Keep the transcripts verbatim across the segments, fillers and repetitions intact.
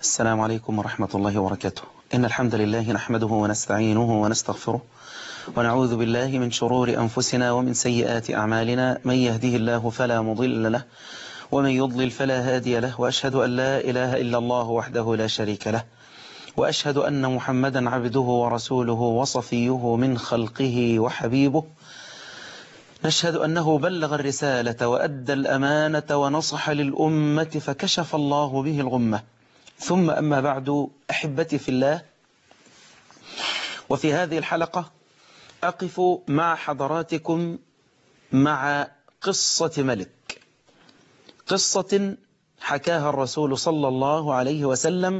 السلام عليكم ورحمة الله وبركاته. إن الحمد لله نحمده ونستعينه ونستغفره ونعوذ بالله من شرور أنفسنا ومن سيئات أعمالنا. من يهده الله فلا مضل له ومن يضلل فلا هادي له، وأشهد أن لا إله إلا الله وحده لا شريك له، وأشهد أن محمدا عبده ورسوله وصفيه من خلقه وحبيبه. نشهد أنه بلغ الرسالة وأدى الأمانة ونصح للأمة فكشف الله به الغمة. ثم أما بعد، أحبتي في الله، وفي هذه الحلقة أقف مع حضراتكم مع قصة ملك، قصة حكاها الرسول صلى الله عليه وسلم.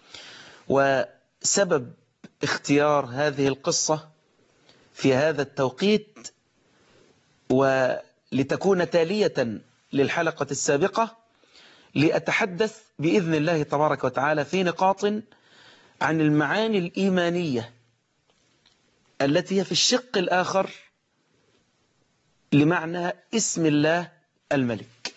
وسبب اختيار هذه القصة في هذا التوقيت ولتكون تالية للحلقة السابقة، لأتحدث بإذن الله تبارك وتعالى في نقاط عن المعاني الإيمانية التي هي في الشق الآخر لمعنى اسم الله الملك.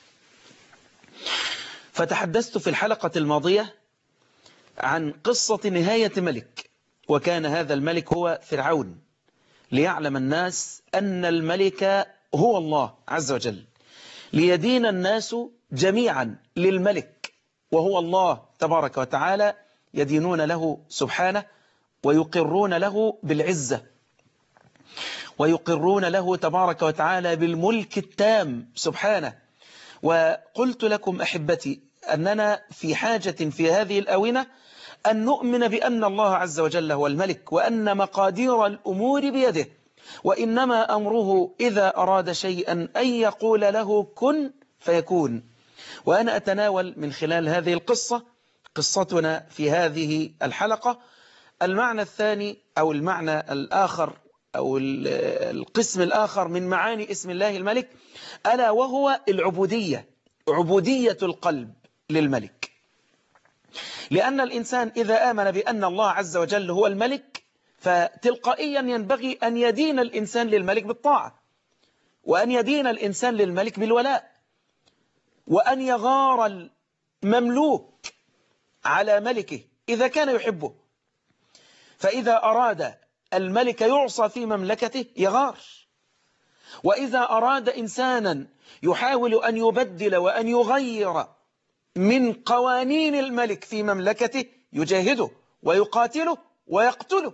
فتحدثت في الحلقة الماضية عن قصة نهاية ملك، وكان هذا الملك هو فرعون، ليعلم الناس أن الملك هو الله عز وجل، ليدين الناس جميعا للملك وهو الله تبارك وتعالى، يدينون له سبحانه ويقرون له بالعزة، ويقرون له تبارك وتعالى بالملك التام سبحانه. وقلت لكم أحبتي أننا في حاجة في هذه الآونة أن نؤمن بأن الله عز وجل هو الملك، وأن مقادير الأمور بيده، وإنما أمره إذا أراد شيئا أن يقول له كن فيكون. وأنا أتناول من خلال هذه القصة، قصتنا في هذه الحلقة، المعنى الثاني أو المعنى الآخر أو القسم الآخر من معاني اسم الله الملك، ألا وهو العبودية، عبودية القلب للملك. لأن الإنسان إذا آمن بأن الله عز وجل هو الملك، فتلقائيا ينبغي أن يدين الإنسان للملك بالطاعة، وأن يدين الإنسان للملك بالولاء، وأن يغار المملوك على ملكه إذا كان يحبه. فإذا أراد الملك يعصى في مملكته يغار، وإذا أراد إنسانا يحاول أن يبدل وأن يغير من قوانين الملك في مملكته يجاهده ويقاتله ويقتله.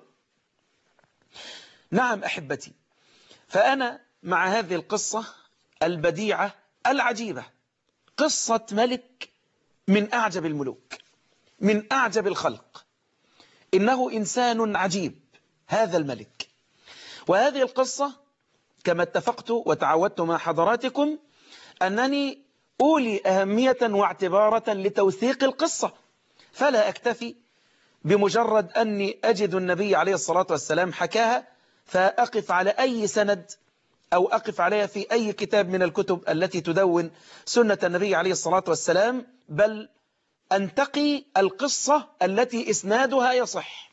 نعم أحبتي، فأنا مع هذه القصة البديعة العجيبة، قصة ملك من أعجب الملوك، من أعجب الخلق، إنه إنسان عجيب هذا الملك. وهذه القصة كما اتفقت وتعودت مع حضراتكم أنني أولي أهمية واعتبارة لتوثيق القصة، فلا أكتفي بمجرد أني أجد النبي عليه الصلاة والسلام حكاها فأقف على أي سند أو أقف عليها في أي كتاب من الكتب التي تدون سنة النبي عليه الصلاة والسلام، بل أنتقي القصة التي إسنادها يصح.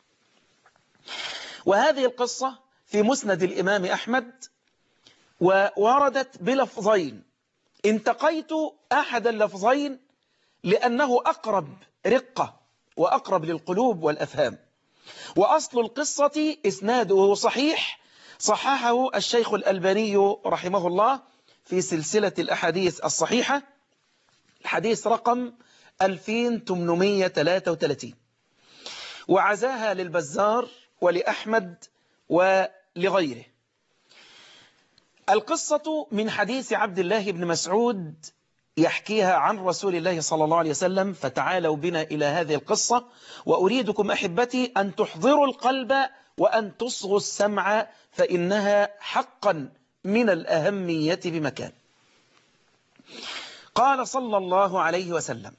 وهذه القصة في مسند الإمام أحمد، ووردت بلفظين، انتقيت أحد اللفظين لأنه أقرب رقة وأقرب للقلوب والأفهام. وأصل القصة إسناده صحيح، صححه الشيخ الألباني رحمه الله في سلسلة الأحاديث الصحيحة، الحديث رقم ألفين وثمانمئة وثلاثة وثلاثين، وعزاها للبزار ولأحمد ولغيره. القصة من حديث عبد الله بن مسعود يحكيها عن رسول الله صلى الله عليه وسلم. فتعالوا بنا إلى هذه القصة، وأريدكم أحبتي أن تحضروا القلب وأن تصغوا السمع، فإنها حقا من الأهمية بمكان. قال صلى الله عليه وسلم،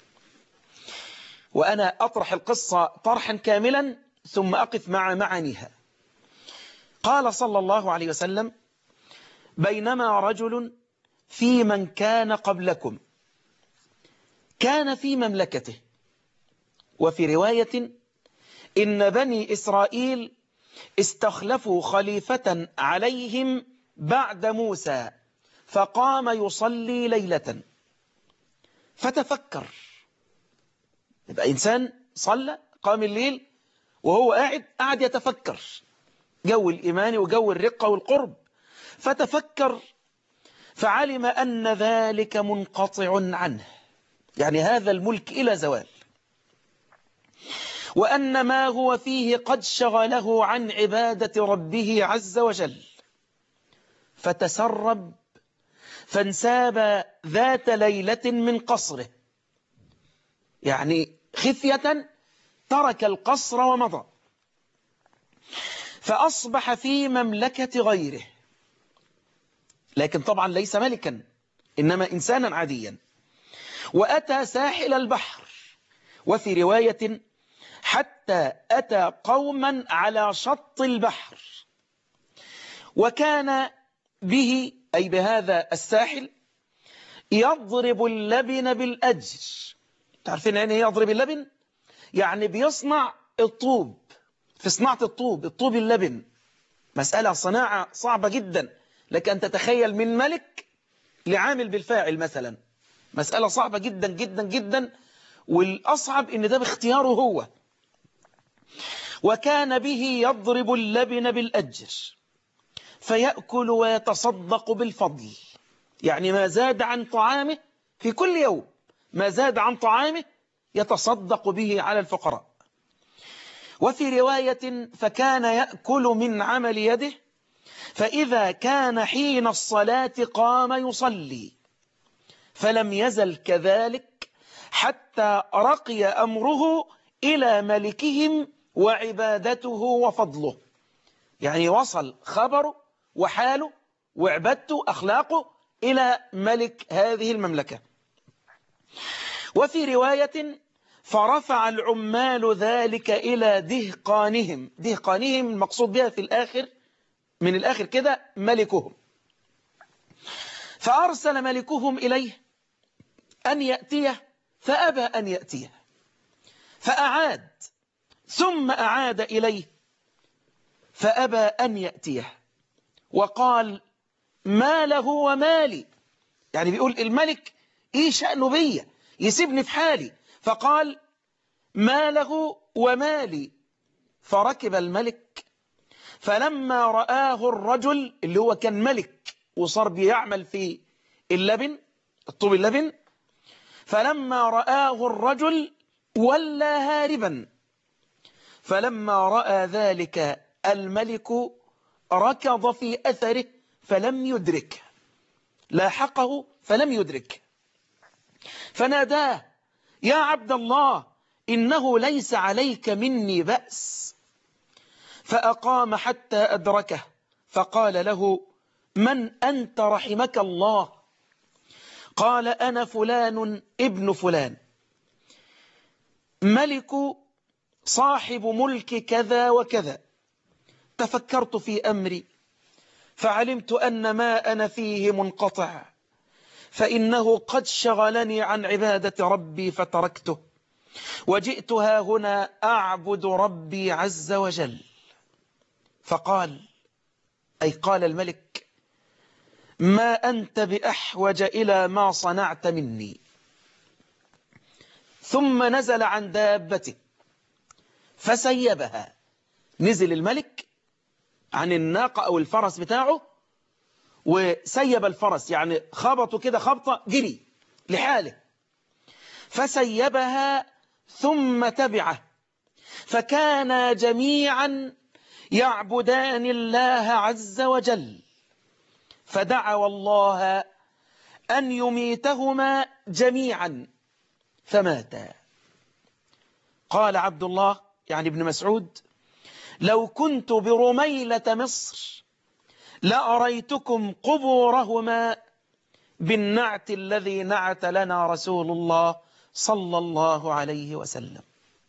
وأنا أطرح القصة طرحا كاملا ثم أقف مع معانيها. قال صلى الله عليه وسلم: بينما رجل في من كان قبلكم كان في مملكته، وفي رواية إن بني إسرائيل استخلفوا خليفة عليهم بعد موسى، فقام يصلي ليلة فتفكر، يبقى إنسان صلى قام الليل وهو قاعد قاعد يتفكر جو الإيمان وجو الرقة والقرب، فتفكر فعلم أن ذلك منقطع عنه، يعني هذا الملك إلى زوال، وأن ما هو فيه قد شغله عن عبادة ربه عز وجل، فتسرب فانساب ذات ليلة من قصره، يعني خفية ترك القصر ومضى، فأصبح في مملكة غيره، لكن طبعا ليس ملكا إنما إنسانا عاديا، وأتى ساحل البحر، وفي رواية حتى أتى قوما على شط البحر، وكان به أي بهذا الساحل يضرب اللبن بالأجر. تعرفين يعني ايه يضرب اللبن؟ يعني بيصنع الطوب، في صناعة الطوب، الطوب اللبن مسألة صناعة صعبة جدا، لك أن تتخيل من ملك لعامل بالفاعل مثلا، مسألة صعبة جدا جدا جدا، والأصعب إن ده باختياره هو. وكان به يضرب اللبن بالأجر فيأكل ويتصدق بالفضل، يعني ما زاد عن طعامه في كل يوم، ما زاد عن طعامه يتصدق به على الفقراء. وفي رواية فكان يأكل من عمل يده، فإذا كان حين الصلاة قام يصلي، فلم يزل كذلك حتى رقي أمره إلى ملكهم وعبادته وفضله، يعني وصل خبره وحاله وعبادته أخلاقه إلى ملك هذه المملكة. وفي رواية فرفع العمال ذلك إلى دهقانهم، دهقانهم المقصود بها في الآخر من الآخر كده ملكهم، فأرسل ملكهم إليه أن يأتيه فأبى أن يأتيه، فأعاد ثم أعاد إليه فأبى أن يأتيه، وقال ما له ومالي، يعني بيقول الملك إيه شأنه بي يسيبني في حالي، فقال ما له ومالي. فركب الملك، فلما رآه الرجل اللي هو كان ملك وصار بيعمل في اللبن الطوب اللبن، فلما رآه الرجل ولى هاربا، فلما رأى ذلك الملك ركض في أثره فلم يدرك، لاحقه فلم يدرك، فناداه يا عبد الله إنه ليس عليك مني بأس، فأقام حتى أدركه، فقال له من أنت رحمك الله؟ قال أنا فلان ابن فلان، ملك صاحب ملك كذا وكذا، تفكرت في أمري فعلمت أن ما أنا فيه منقطع، فإنه قد شغلني عن عبادة ربي فتركته، وجئت ها هنا أعبد ربي عز وجل. فقال أي قال الملك ما أنت بأحوج إلى ما صنعت مني، ثم نزل عن دابته فسيبها، نزل الملك عن الناقة أو الفرس بتاعه وسيب الفرس، يعني خبطوا كده خبطة جري لحاله، فسيبها ثم تبعه، فكانا جميعا يعبدان الله عز وجل، فدعوا الله أن يميتهما جميعا فماتا. قال عبد الله يعني ابن مسعود لو كنت برميلة مصر لأريتكم قبورهما بالنعت الذي نعت لنا رسول الله صلى الله عليه وسلم.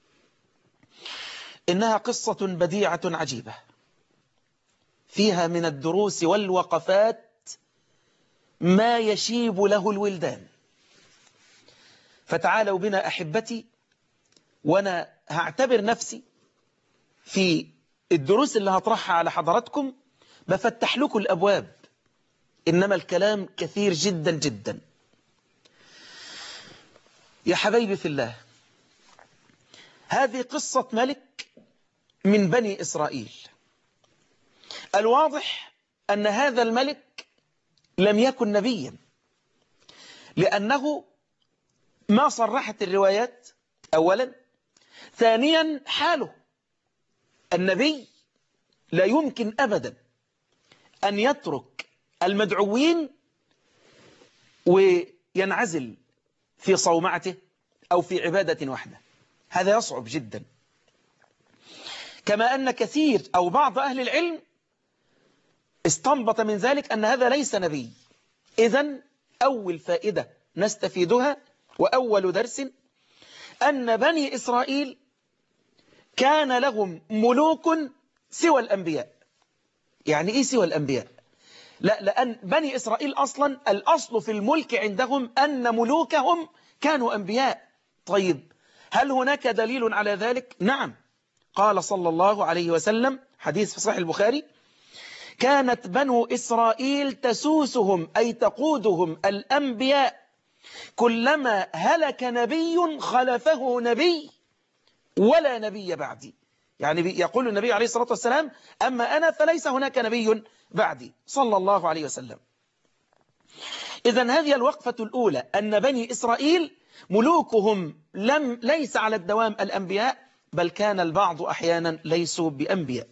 إنها قصة بديعة عجيبة فيها من الدروس والوقفات ما يشيب له الولدان. فتعالوا بنا أحبتي، وأنا هعتبر نفسي في الدروس اللي هطرحها على حضراتكم بفتح لكم الأبواب، إنما الكلام كثير جدا جدا. يا حبايبي في الله، هذه قصة ملك من بني إسرائيل. الواضح أن هذا الملك لم يكن نبيا، لأنه ما صرحت الروايات أولا. ثانيا حاله، النبي لا يمكن أبدا أن يترك المدعوين وينعزل في صومعته أو في عبادة واحدة، هذا يصعب جدا. كما أن كثير أو بعض أهل العلم استنبط من ذلك أن هذا ليس نبي. إذن أول فائدة نستفيدها وأول درس أن بني إسرائيل كان لهم ملوك سوى الأنبياء. يعني إيه سوى الأنبياء؟ لا، لأن بني إسرائيل أصلا الأصل في الملك عندهم أن ملوكهم كانوا أنبياء. طيب هل هناك دليل على ذلك؟ نعم، قال صلى الله عليه وسلم، حديث في صحيح البخاري: كانت بنو إسرائيل تسوسهم أي تقودهم الأنبياء، كلما هلك نبي خلفه نبي ولا نبي بعدي. يعني يقول النبي عليه الصلاة والسلام: أما أنا فليس هناك نبي بعدي، صلى الله عليه وسلم. إذن هذه الوقفة الأولى، أن بني إسرائيل ملوكهم لم ليس على الدوام الأنبياء، بل كان البعض أحيانا ليسوا بأنبياء.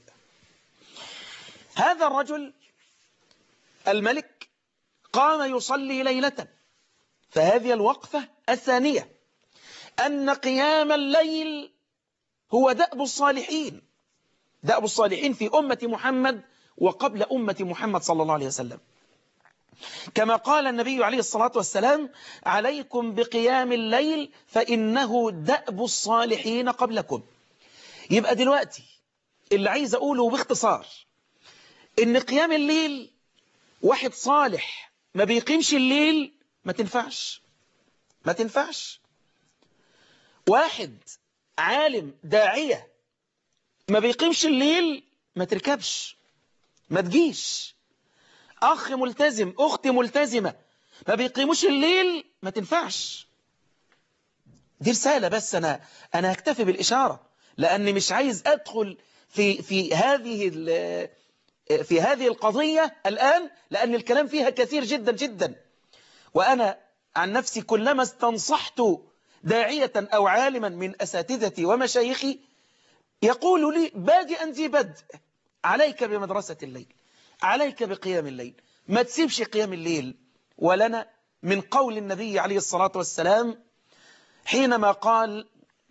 هذا الرجل الملك قام يصلي ليلة. فهذه الوقفة الثانية، أن قيام الليل هو دأب الصالحين، دأب الصالحين في أمة محمد وقبل أمة محمد صلى الله عليه وسلم. كما قال النبي عليه الصلاة والسلام: عليكم بقيام الليل فإنه دأب الصالحين قبلكم. يبقى دلوقتي اللي عايز أقوله باختصار إن قيام الليل، واحد صالح ما بيقيمش الليل ما تنفعش، ما تنفعش. واحد عالم داعية ما بيقيمش الليل ما تركبش، ما تجيش. أخ ملتزم، أخت ملتزمة ما بيقيموش الليل ما تنفعش. دي رسالة بس، أنا أنا هكتفي بالإشارة، لأني مش عايز أدخل في في هذه في هذه القضية الآن، لأن الكلام فيها كثير جدا جدا. وأنا عن نفسي كلما استنصحت داعية أو عالما من أساتذتي ومشايخي يقول لي بادئا ذي بدء: عليك بمدرسة الليل، عليك بقيام الليل، ما تسيبش قيام الليل. ولنا من قول النبي عليه الصلاة والسلام حينما قال: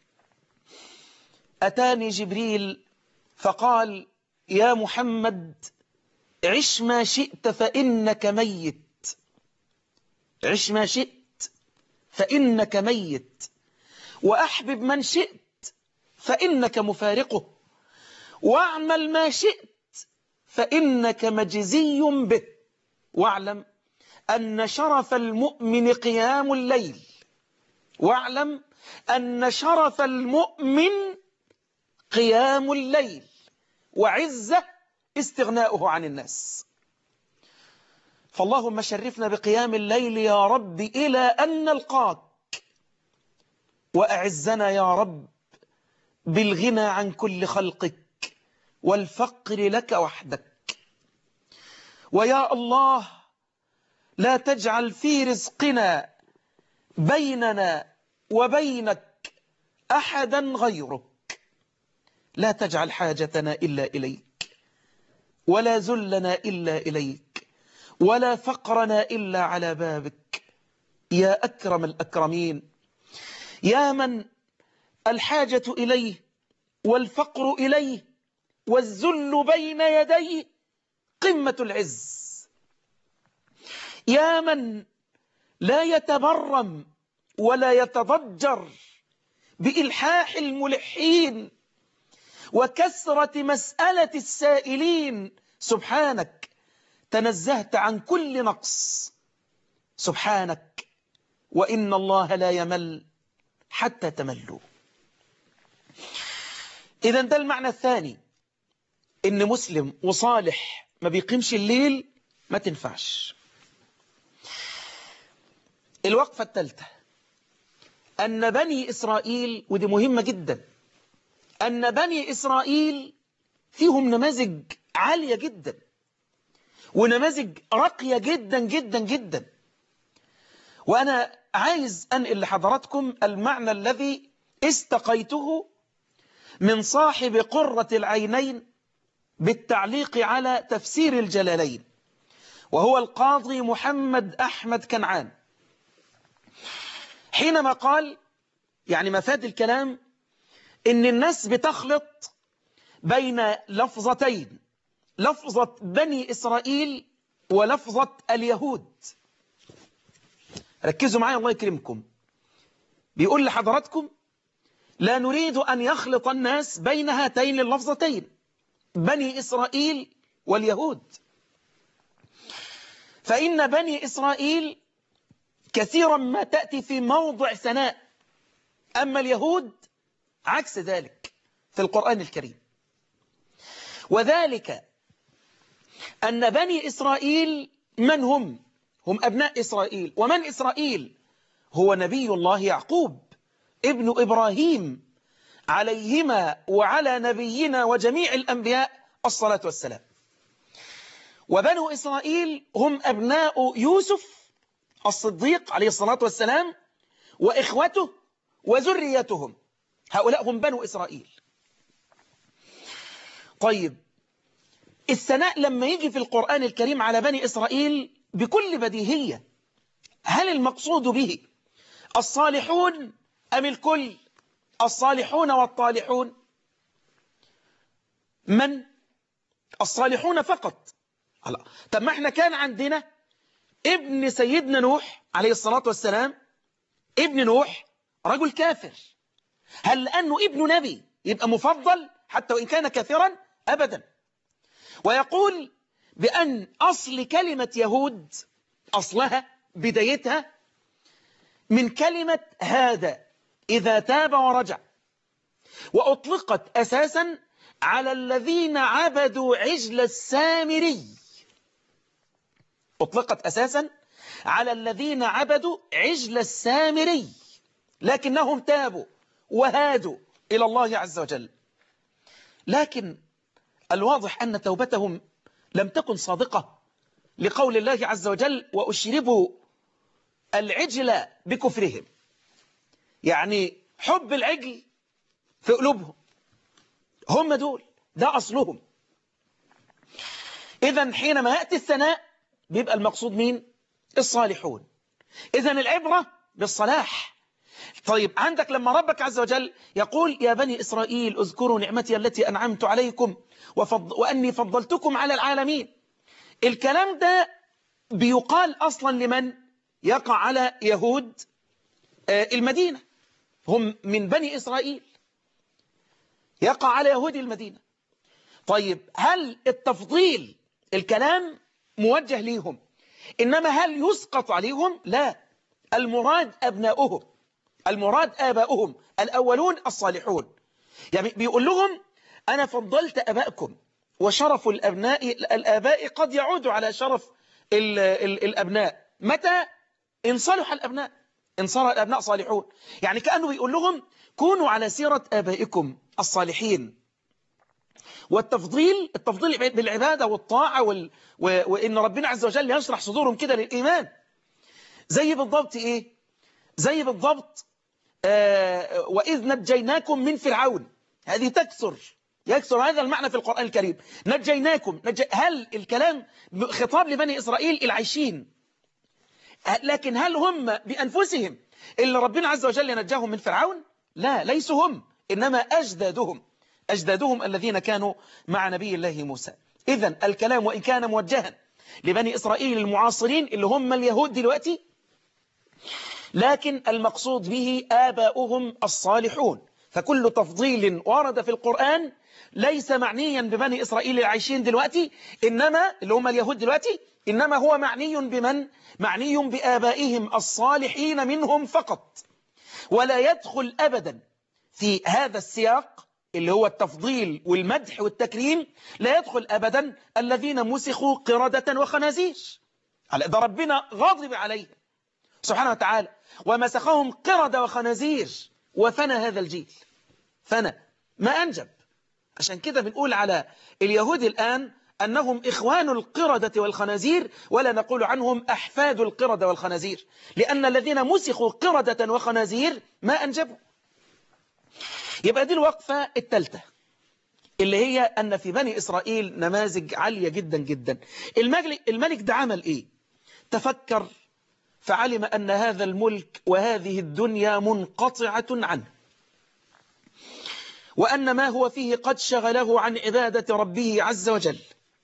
أتاني جبريل فقال: يا محمد عش ما شئت فإنك ميت، عش ما شئت فإنك ميت، وأحبب من شئت فإنك مفارقه، واعمل ما شئت فإنك مجزي به، واعلم أن شرف المؤمن قيام الليل، واعلم أن شرف المؤمن قيام الليل، وعزة استغناؤه عن الناس. فاللهم شرفنا بقيام الليل يا رب إلى أن نلقاك، وأعزنا يا رب بالغنى عن كل خلقك والفقر لك وحدك. ويا الله لا تجعل في رزقنا بيننا وبينك أحدا غيرك، لا تجعل حاجتنا إلا إليك، ولا ذلنا إلا إليك، ولا فقرنا إلا على بابك يا أكرم الأكرمين، يا من الحاجة إليه والفقر إليه والذل بين يديه قمة العز، يا من لا يتبرم ولا يتضجر بإلحاح الملحين وكثرة مسألة السائلين. سبحانك تنزهت عن كل نقص، سبحانك، وإن الله لا يمل حتى تملوا. إذن ده المعنى الثاني، إن مسلم وصالح ما بيقيمش الليل ما تنفعش. الوقفة الثالثة، أن بني إسرائيل، ودي مهمة جدا، أن بني إسرائيل فيهم نماذج عالية جدا ونماذج راقية جدا جدا جدا. وأنا عايز أنقل لحضراتكم المعنى الذي استقيته من صاحب قرة العينين بالتعليق على تفسير الجلالين، وهو القاضي محمد أحمد كنعان، حينما قال يعني مفاد الكلام إن الناس بتخلط بين لفظتين، لفظة بني إسرائيل ولفظة اليهود. ركزوا معايا الله يكرمكم. بيقول لحضراتكم لا نريد أن يخلط الناس بين هاتين اللفظتين، بني إسرائيل واليهود، فإن بني إسرائيل كثيرا ما تأتي في موضع ثناء، أما اليهود عكس ذلك في القرآن الكريم. وذلك أن بني إسرائيل من هم؟ هم أبناء إسرائيل. ومن إسرائيل؟ هو نبي الله يعقوب ابن إبراهيم عليهما وعلى نبينا وجميع الأنبياء الصلاة والسلام. وبنو إسرائيل هم أبناء يوسف الصديق عليه الصلاة والسلام وإخوته وذريتهم، هؤلاء هم بنو إسرائيل. طيب الثناء لما يجي في القرآن الكريم على بني إسرائيل بكل بديهية، هل المقصود به الصالحون أم الكل؟ الصالحون والطالحون؟ من؟ الصالحون فقط. هلا طب ما احنا كان عندنا ابن سيدنا نوح عليه الصلاة والسلام، ابن نوح رجل كافر، هل لأنه ابن نبي يبقى مفضل حتى وإن كان كافرا؟ أبدا. ويقول بأن أصل كلمة يهود أصلها بدايتها من كلمة هذا إذا تاب ورجع، وأطلقت أساسا على الذين عبدوا عجل السامري، أطلقت أساسا على الذين عبدوا عجل السامري لكنهم تابوا وهادوا إلى الله عز وجل. لكن الواضح أن توبتهم لم تكن صادقة، لقول الله عز وجل وأشربوا العجل بكفرهم، يعني حب العجل في قلوبهم، هم دول ده أصلهم. إذن حينما يأتي الثناء بيبقى المقصود مين؟ الصالحون. إذن العبرة بالصلاح. طيب عندك لما ربك عز وجل يقول يا بني إسرائيل اذكروا نعمتي التي أنعمت عليكم وفض... وأني فضلتكم على العالمين، الكلام ده بيقال أصلا لمن؟ يقع على يهود المدينة، هم من بني إسرائيل، يقع على يهود المدينة. طيب هل التفضيل الكلام موجه ليهم، إنما هل يسقط عليهم؟ لا، المراد أبناؤهم، المراد آباؤهم الأولون الصالحون. يعني بيقول لهم أنا فضلت أبائكم، وشرف الأبناء الآباء قد يعود على شرف ال ال الأبناء متى؟ إن صلح الأبناء، إن صار الأبناء صالحون. يعني كأنه بيقول لهم كونوا على سيرة آبائكم الصالحين. والتفضيل التفضيل بالعبادة والطاعة وال... و... وإن ربنا عز وجل يشرح صدورهم كده للإيمان. زي بالضبط إيه؟ زي بالضبط آه وإذ نجيناكم من فرعون، هذه تكسر يكسر هذا المعنى في القرآن الكريم. نجيناكم نج... هل الكلام خطاب لبني إسرائيل العايشين، لكن هل هم بأنفسهم اللي ربنا عز وجل نجاهم من فرعون؟ لا، ليسوا هم، إنما أجدادهم أجدادهم الذين كانوا مع نبي الله موسى. إذن الكلام وإن كان موجها لبني إسرائيل المعاصرين اللي هم اليهود دلوقتي، لكن المقصود به آباؤهم الصالحون. فكل تفضيل ورد في القرآن ليس معنيا ببني إسرائيل العايشين دلوقتي، إنما اللي هم اليهود دلوقتي، إنما هو معني بمن؟ معني بآبائهم الصالحين منهم فقط. ولا يدخل أبدا في هذا السياق اللي هو التفضيل والمدح والتكريم، لا يدخل أبدا الذين مسخوا قردة وخنازير، ده ربنا غاضب عليهم سبحانه وتعالى، ومسخهم قردة وخنازير وفنى هذا الجيل، فنى ما أنجب. عشان كده بنقول على اليهود الآن أنهم إخوان القردة والخنازير، ولا نقول عنهم أحفاد القردة والخنازير، لأن الذين مسخوا قردة وخنازير ما أنجبوا. يبقى دي الوقفة الثالثة، اللي هي أن في بني إسرائيل نماذج عالية جدا جدا. الملك ده عمل إيه؟ تفكر فعلم أن هذا الملك وهذه الدنيا منقطعة عنه، وأن ما هو فيه قد شغله عن عبادة ربه عز وجل.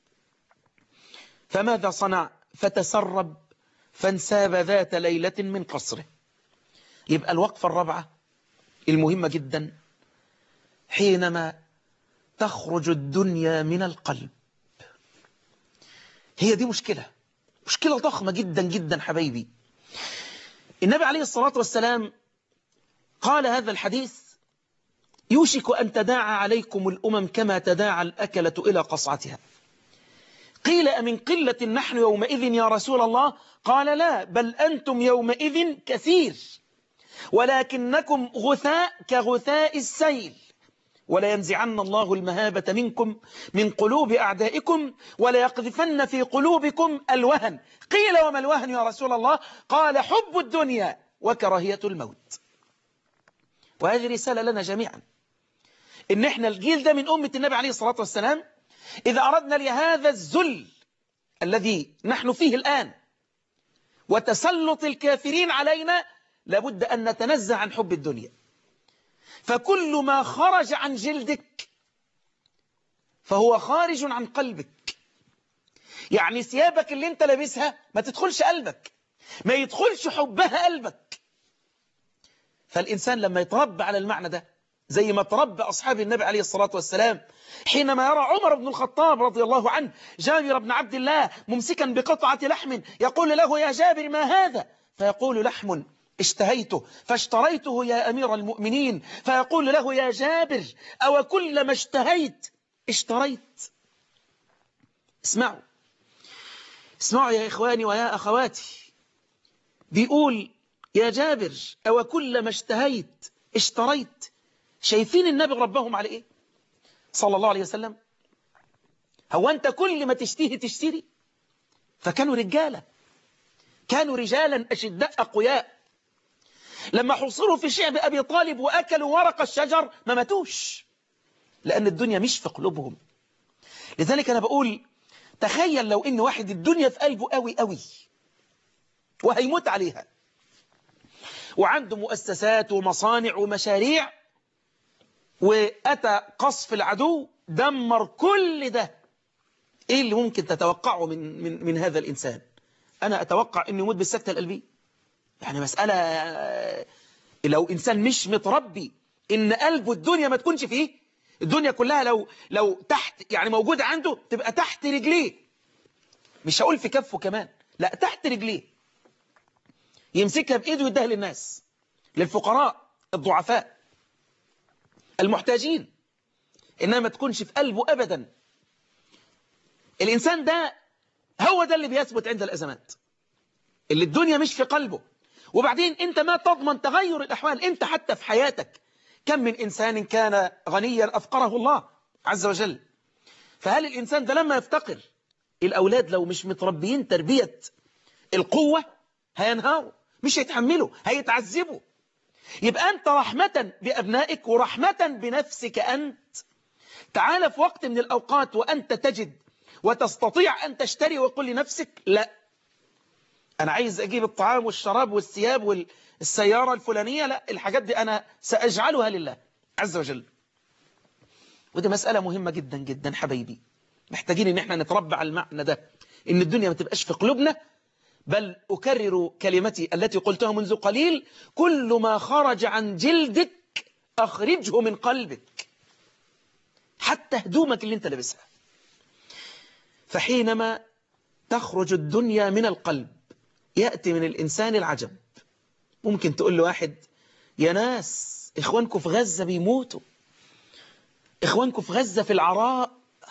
فماذا صنع؟ فتسرب فانساب ذات ليلة من قصره. يبقى الوقفة الرابعة المهمة جدا، حينما تخرج الدنيا من القلب. هي دي مشكلة، مشكلة ضخمة جدا جدا حبايبي. النبي عليه الصلاة والسلام قال هذا الحديث: يوشك أن تداعى عليكم الأمم كما تداعى الأكلة إلى قصعتها. قيل أمن قلة نحن يومئذ يا رسول الله؟ قال لا، بل أنتم يومئذ كثير، ولكنكم غثاء كغثاء السيل، ولا ينزعن الله المهابة منكم من قلوب أعدائكم، ولا يقذفن في قلوبكم الوهن. قيل وما الوهن يا رسول الله؟ قال حب الدنيا وكراهية الموت. وهذه رسالة لنا جميعا، إن إحنا الجيل ده من أمة النبي عليه الصلاة والسلام، إذا أردنا لهذا الذل الذي نحن فيه الآن وتسلط الكافرين علينا، لابد أن نتنزع عن حب الدنيا. فكل ما خرج عن جلدك فهو خارج عن قلبك. يعني ثيابك اللي انت لابسها ما تدخلش قلبك، ما يدخلش حبها قلبك. فالإنسان لما يتربى على المعنى ده، زي ما تربى أصحاب النبي عليه الصلاة والسلام، حينما يرى عمر بن الخطاب رضي الله عنه جابر بن عبد الله ممسكا بقطعة لحم، يقول له: يا جابر ما هذا؟ فيقول: لحم اشتهيته فاشتريته يا أمير المؤمنين. فيقول له: يا جابر أو كل ما اشتهيت اشتريت؟ اسمعوا اسمعوا يا إخواني ويا أخواتي، بيقول: يا جابر أو كل ما اشتهيت اشتريت. شايفين النبي ربهم على إيه صلى الله عليه وسلم؟ هو أنت كل ما تشتهي تشتري؟ فكانوا رجالة، كانوا رجالا أشداء أقوياء. لما حصروا في شعب أبي طالب وأكلوا ورق الشجر ما ماتوش، لأن الدنيا مش في قلوبهم. لذلك أنا بقول تخيل لو إن واحد الدنيا في قلبه قوي قوي وهيموت عليها، وعنده مؤسسات ومصانع ومشاريع، وأتى قصف العدو دمر كل ده، إيه اللي ممكن تتوقعه من, من, من هذا الإنسان؟ أنا أتوقع أنه يموت بالسكتة القلبية. يعني مسألة لو إنسان مش متربي إن قلبه الدنيا ما تكونش فيه، الدنيا كلها لو لو تحت يعني موجودة عنده تبقى تحت رجليه، مش هقول في كفه كمان، لا تحت رجليه، يمسكها بإيده ويديها للناس، للفقراء الضعفاء المحتاجين، إنها ما تكونش في قلبه أبدا. الإنسان ده هو ده اللي بيثبت عند الأزمات، اللي الدنيا مش في قلبه. وبعدين أنت ما تضمن تغير الأحوال. أنت حتى في حياتك كم من إنسان كان غنيا أفقره الله عز وجل. فهل الإنسان ده لما يفتقر، الأولاد لو مش متربيين تربية القوة هينهاروا، مش هيتحملوا، هيتعذبوا. يبقى أنت رحمة بأبنائك ورحمة بنفسك أنت. تعال في وقت من الأوقات وأنت تجد وتستطيع أن تشتري وقل لنفسك: لا، أنا عايز أجيب الطعام والشراب والثياب والسيارة الفلانية، لا، الحاجات دي أنا سأجعلها لله عز وجل. ودي مسألة مهمة جدا جدا حبايبي، محتاجين ان احنا نتربى على المعنى ده، ان الدنيا ما تبقاش في قلوبنا. بل أكرر كلمتي التي قلتها منذ قليل: كل ما خرج عن جلدك أخرجه من قلبك، حتى هدومك اللي انت لابسها. فحينما تخرج الدنيا من القلب يأتي من الإنسان العجب. ممكن تقول لواحد: يا ناس، إخوانكم في غزة بيموتوا، إخوانكم في غزة في العراء،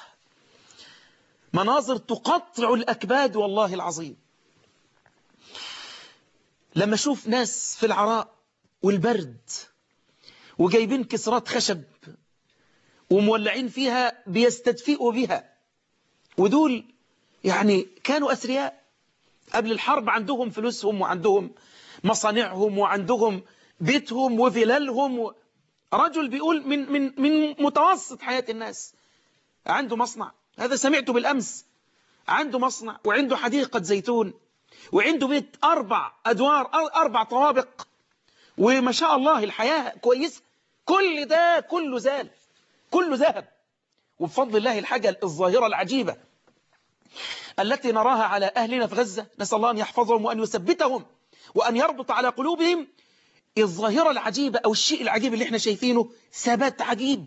مناظر تقطع الأكباد والله العظيم. لما أشوف ناس في العراء والبرد وجايبين كسرات خشب ومولعين فيها بيستدفئوا بها. ودول يعني كانوا أثرياء قبل الحرب، عندهم فلوسهم وعندهم مصانعهم وعندهم بيتهم وفلالهم. رجل بيقول من من من متوسط حياة الناس عنده مصنع، هذا سمعته بالأمس، عنده مصنع وعنده حديقة زيتون وعنده بيت أربع أدوار أربع طوابق، وما شاء الله الحياة كويسة. كل ده كله زال، كله ذهب. وبفضل الله الحاجة الظاهرة العجيبة التي نراها على أهلنا في غزة، نسأل الله أن يحفظهم وأن يثبتهم وأن يربط على قلوبهم. الظاهرة العجيبة أو الشيء العجيب اللي احنا شايفينه ثبات عجيب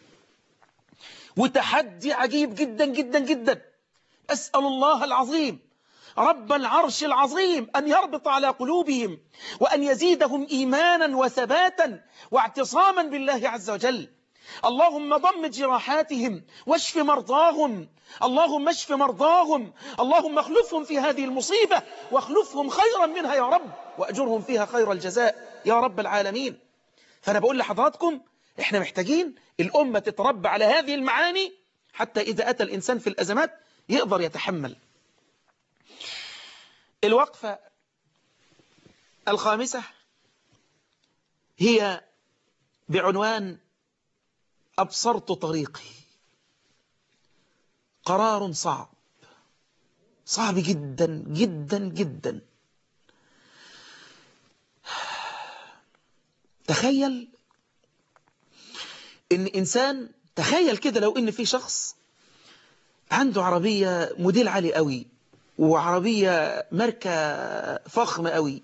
وتحدي عجيب جدا جدا جدا. أسأل الله العظيم رب العرش العظيم أن يربط على قلوبهم وأن يزيدهم إيمانا وثباتا واعتصاما بالله عز وجل. اللهم ضم جراحاتهم واشف مرضاهم، اللهم اشف مرضاهم، اللهم اخلفهم في هذه المصيبة واخلفهم خيرا منها يا رب، وأجرهم فيها خير الجزاء يا رب العالمين. فأنا بقول لحضراتكم احنا محتاجين الأمة تتربى على هذه المعاني حتى إذا أتى الإنسان في الأزمات يقدر يتحمل. الوقفة الخامسة هي بعنوان أبصرت طريقي. قرار صعب، صعب جدا جدا جدا. تخيل إن إنسان، تخيل كده لو إن في شخص عنده عربية موديل عالي قوي وعربية ماركة فخمة قوي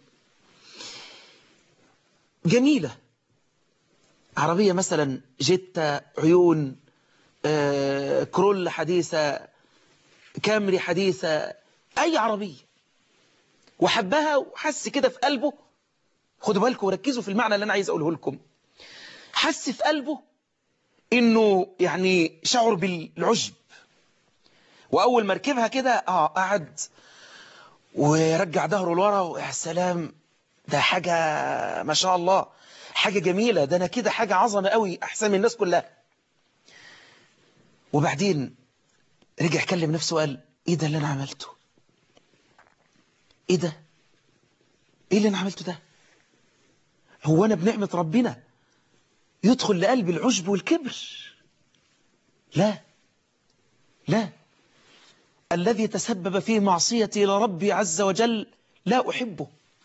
جميلة، عربية مثلا جيتا، عيون، آه، كرول حديثة، كامري حديثة، أي عربية، وحبها وحس كده في قلبه. خدوا بالكم وركزوا في المعنى اللي أنا عايز أقوله لكم. حس في قلبه إنه يعني شعر بالعجب، وأول ما ركبها كده آه قعد ورجع ظهره لورا، ويا سلام ده حاجة ما شاء الله، حاجة جميلة، ده أنا كده حاجة عظمة قوي أحسن من الناس كلها. وبعدين رجع كلم نفسه وقال إيه ده اللي أنا عملته؟ إيه ده؟ إيه اللي أنا عملته ده؟ هو أنا بنعمة ربنا يدخل لقلب العجب والكبر؟ لا لا، الذي تسبب في معصيتي لربي عز وجل لا أحبه،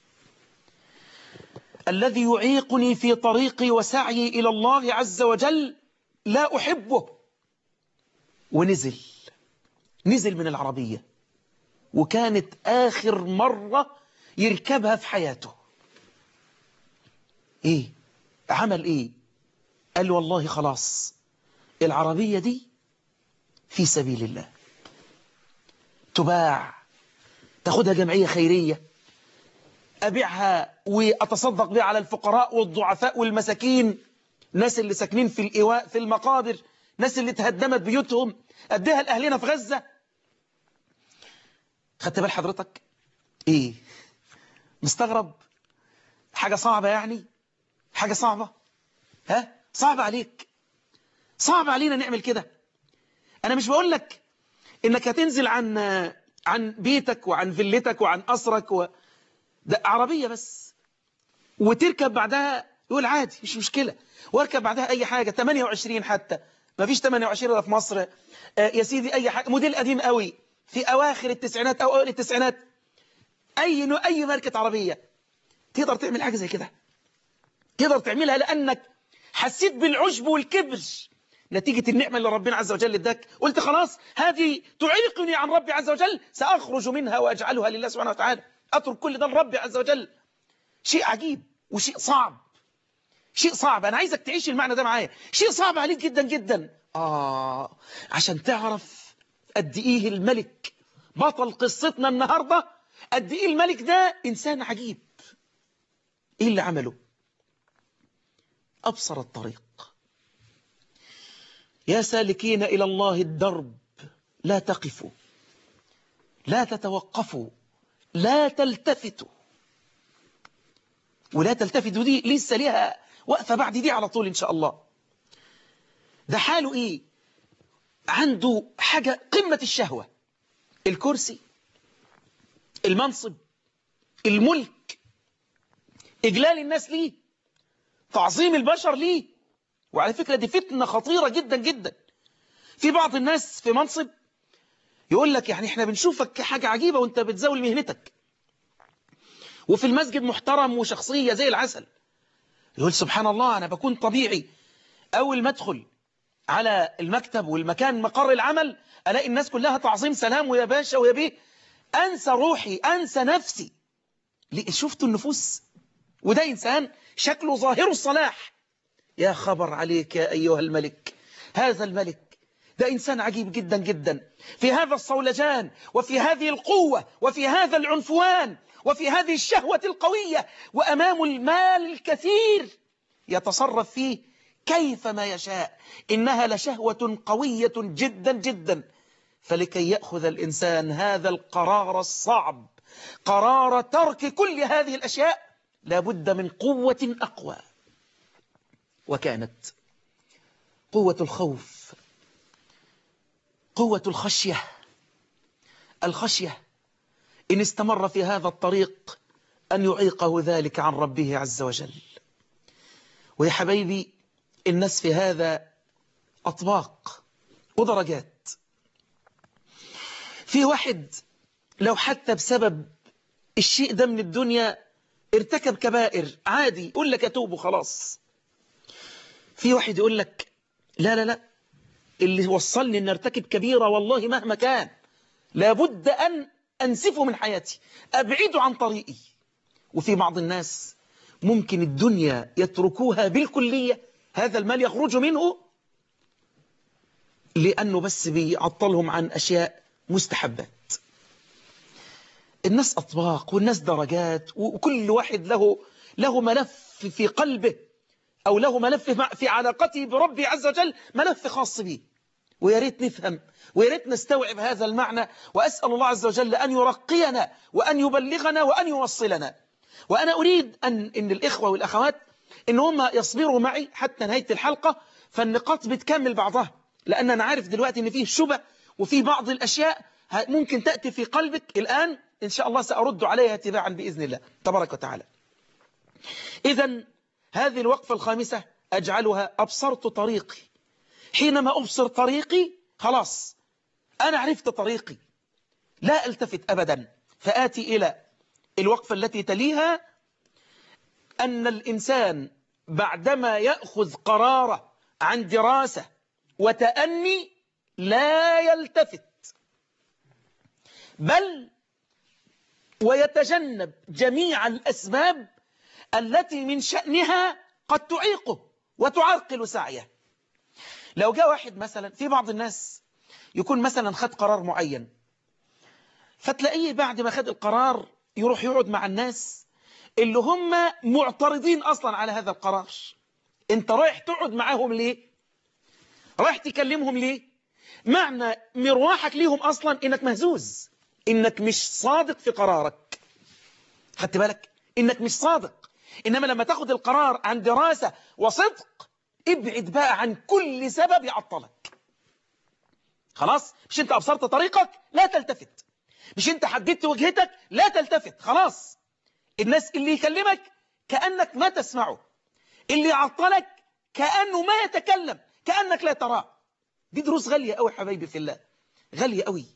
الذي يعيقني في طريقي وسعي إلى الله عز وجل لا أحبه. ونزل نزل من العربية، وكانت آخر مرة يركبها في حياته. إيه عمل إيه؟ قال والله خلاص العربية دي في سبيل الله، تباع، تاخدها جمعية خيرية، أبيعها وأتصدق بها على الفقراء والضعفاء والمساكين، الناس اللي ساكنين في الإيواء في المقابر، الناس اللي تهدمت بيوتهم، أديها لأهلنا في غزة. خدت بال حضرتك؟ إيه مستغرب؟ حاجة صعبة يعني؟ حاجة صعبة؟ ها؟ صعب عليك، صعب علينا نعمل كده. أنا مش بقول لك إنك هتنزل عن عن بيتك وعن فيلتك وعن قصرك و... ده عربية بس، وتركب بعدها يقول عادي مش مشكلة، واركب بعدها أي حاجة ثمانية وعشرين، حتى ما فيش ثمانية وعشرين إلا في مصر. آه يا سيدي أي حاجة موديل قديم قوي في أواخر التسعينات أو أوائل التسعينات، أي أي ماركة عربية تقدر تعمل حاجة زي كده؟ تقدر تعملها لأنك حسيت بالعجب والكبر نتيجة النعمة اللي ربنا عز وجل اداك، قلت خلاص هذه تعيقني عن ربي عز وجل، سأخرج منها وأجعلها لله سبحانه وتعالى، أترك كل ده لربي عز وجل. شيء عجيب وشيء صعب، شيء صعب. أنا عايزك تعيش المعنى ده معايا، شيء صعب عليك جدا جدا. آه عشان تعرف قد إيه الملك بطل قصتنا النهاردة، قد إيه الملك ده إنسان عجيب. إيه اللي عمله؟ أبصر الطريق. يا سالكين إلى الله الدرب لا تقفوا، لا تتوقفوا، لا تلتفتوا. ولا تلتفتوا دي لسه ليها وقفة بعد دي على طول إن شاء الله. ده حاله إيه؟ عنده حاجة قمة الشهوة، الكرسي، المنصب، الملك، إجلال الناس ليه، تعظيم البشر ليه. وعلى فكرة دي فتنة خطيرة جدا جدا. في بعض الناس في منصب يقول لك يعني احنا بنشوفك حاجة عجيبة وانت بتزاول مهنتك، وفي المسجد محترم وشخصية زي العسل. يقول سبحان الله، أنا بكون طبيعي، أول ما أدخل على المكتب والمكان مقر العمل ألاقي الناس كلها تعظيم سلام ويا باشا ويا بيه، أنسى روحي، أنسى نفسي. شفتوا النفوس؟ وده إنسان شكله ظاهر الصلاح. يا خبر عليك يا أيها الملك، هذا الملك ده إنسان عجيب جدا جدا، في هذا الصولجان وفي هذه القوة وفي هذا العنفوان وفي هذه الشهوة القوية، وأمام المال الكثير يتصرف فيه كيفما يشاء. إنها لشهوة قوية جدا جدا. فلكي يأخذ الإنسان هذا القرار الصعب، قرار ترك كل هذه الأشياء، لابد من قوة أقوى. وكانت قوة الخوف، قوة الخشية. الخشية إن استمر في هذا الطريق أن يعيقه ذلك عن ربه عز وجل. ويا حبايبي، الناس في هذا أطباق ودرجات. في واحد لو حتى بسبب الشيء ده من الدنيا ارتكب كبائر عادي، يقول لك أتوب وخلاص. في واحد يقول لك لا لا لا، اللي وصلني أن ارتكب كبيرة والله مهما كان لابد أن أنسفه من حياتي، أبعده عن طريقي. وفي بعض الناس ممكن الدنيا يتركوها بالكلية، هذا المال يخرج منه لأنه بس بيعطلهم عن أشياء مستحبات. الناس أطباق والناس درجات، وكل واحد له له ملف في قلبه، أو له ملف في علاقته بربه عز وجل، ملف خاص به. ويا ريت نفهم ويا ريت نستوعب هذا المعنى، وأسأل الله عز وجل أن يرقينا وأن يبلغنا وأن يوصلنا. وأنا أريد أن إن الإخوة والأخوات إن هم يصبروا معي حتى نهاية الحلقة، فالنقاط بتكمل بعضها، لأن أنا عارف دلوقتي إن فيه شبه وفي بعض الأشياء ممكن تأتي في قلبك الآن، إن شاء الله سأرد عليها تباعا بإذن الله تبارك وتعالى. إذن هذه الوقفة الخامسة أجعلها أبصرت طريقي. حينما أبصر طريقي خلاص أنا عرفت طريقي، لا ألتفت أبدا. فآتي إلى الوقفة التي تليها، أن الإنسان بعدما يأخذ قراره عن دراسة وتأني لا يلتفت، بل ويتجنب جميع الأسباب التي من شأنها قد تعيقه وتعرقل سعيه. لو جاء واحد مثلا، في بعض الناس يكون مثلا خد قرار معين، فتلاقيه بعد ما خد القرار يروح يقعد مع الناس اللي هم معترضين أصلا على هذا القرار. انت رايح تقعد معاهم ليه؟ رايح تكلمهم ليه؟ معنى مروحك ليهم أصلا إنك مهزوز، إنك مش صادق في قرارك. خدت بالك؟ إنك مش صادق. إنما لما تاخد القرار عن دراسة وصدق، ابعد بقى عن كل سبب يعطلك. خلاص؟ مش انت أبصرت طريقك؟ لا تلتفت. مش انت حددت وجهتك؟ لا تلتفت. خلاص. الناس اللي يكلمك كأنك ما تسمعه، اللي يعطلك كأنه ما يتكلم، كأنك لا تراه. دي دروس غالية قوي حبايبي في الله، غالية قوي.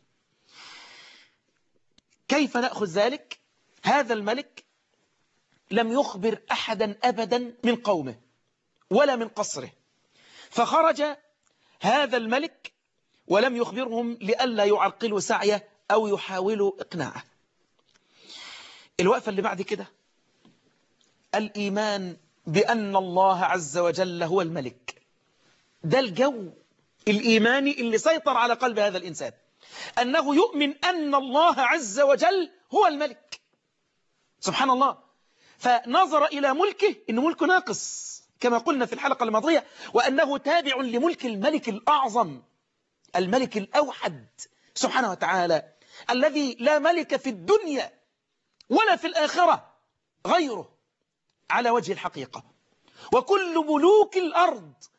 كيف نأخذ ذلك؟ هذا الملك لم يخبر أحدا أبدا من قومه ولا من قصره، فخرج هذا الملك ولم يخبرهم لئلا يعرقلوا سعيه أو يحاولوا إقناعه. الوقفة اللي بعد كده، الإيمان بأن الله عز وجل هو الملك. ده الجو الإيماني اللي سيطر على قلب هذا الإنسان، أنه يؤمن أن الله عز وجل هو الملك. سبحان الله. فنظر إلى ملكه إن ملكه ناقص كما قلنا في الحلقة الماضية، وأنه تابع لملك الملك الأعظم، الملك الأوحد سبحانه وتعالى، الذي لا ملك في الدنيا ولا في الآخرة غيره على وجه الحقيقة. وكل ملوك الأرض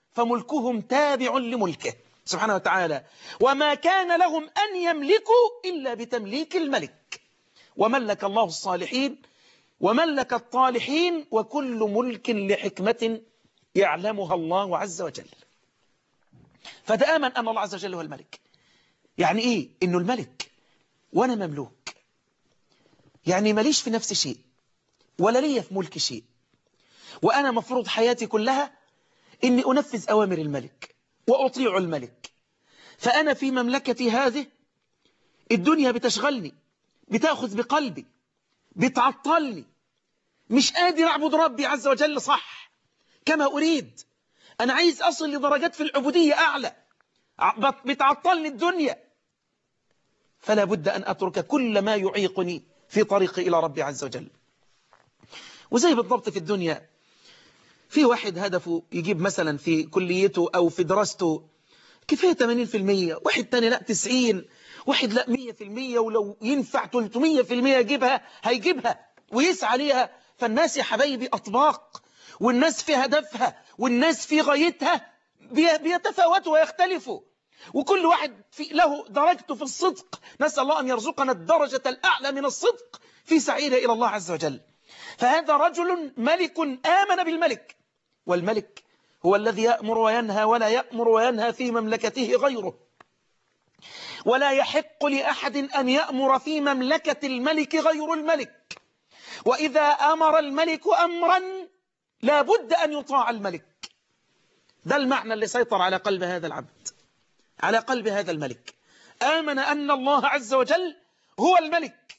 فملكهم تابع لملكه سبحانه وتعالى، وما كان لهم أن يملكوا إلا بتمليك الملك. وملك الله الصالحين وملك الطالحين، وكل ملك لحكمة يعلمها الله عز وجل. فتآمن أن الله عز وجل هو الملك. يعني إيه إنه الملك وأنا مملوك؟ يعني ماليش في نفس شيء ولا ليا في ملك شيء، وأنا مفروض حياتي كلها إني أنفذ أوامر الملك وأطيع الملك. فأنا في مملكتي هذه الدنيا بتشغلني، بتأخذ بقلبي، بتعطلني، مش قادر أعبد ربي عز وجل صح كما أريد. أنا عايز أصل لدرجات في العبودية أعلى، بتعطلني الدنيا. فلا بد أن أترك كل ما يعيقني في طريقي إلى ربي عز وجل. وزي بالضبط في الدنيا، في واحد هدفه يجيب مثلا في كليته أو في دراسته كفاية ثمانين بالمئة، واحد تاني لا تسعين، واحد لا مية بالمية، ولو ينفع ثلاثمية بالمية يجيبها هيجيبها ويسعى ليها. فالناس يا حبايبي أطباق، والناس في هدفها والناس في غايتها بيتفاوتوا ويختلفوا، وكل واحد في له درجته في الصدق. نسأل الله أن يرزقنا الدرجة الأعلى من الصدق في سعينا إلى الله عز وجل. فهذا رجل ملك آمن بالملك، والملك هو الذي يأمر وينهى، ولا يأمر وينهى في مملكته غيره، ولا يحق لأحد أن يأمر في مملكة الملك غير الملك. وإذا أمر الملك أمرا لا بد أن يطاع الملك. ده المعنى اللي سيطر على قلب هذا العبد، على قلب هذا الملك. آمن أن الله عز وجل هو الملك.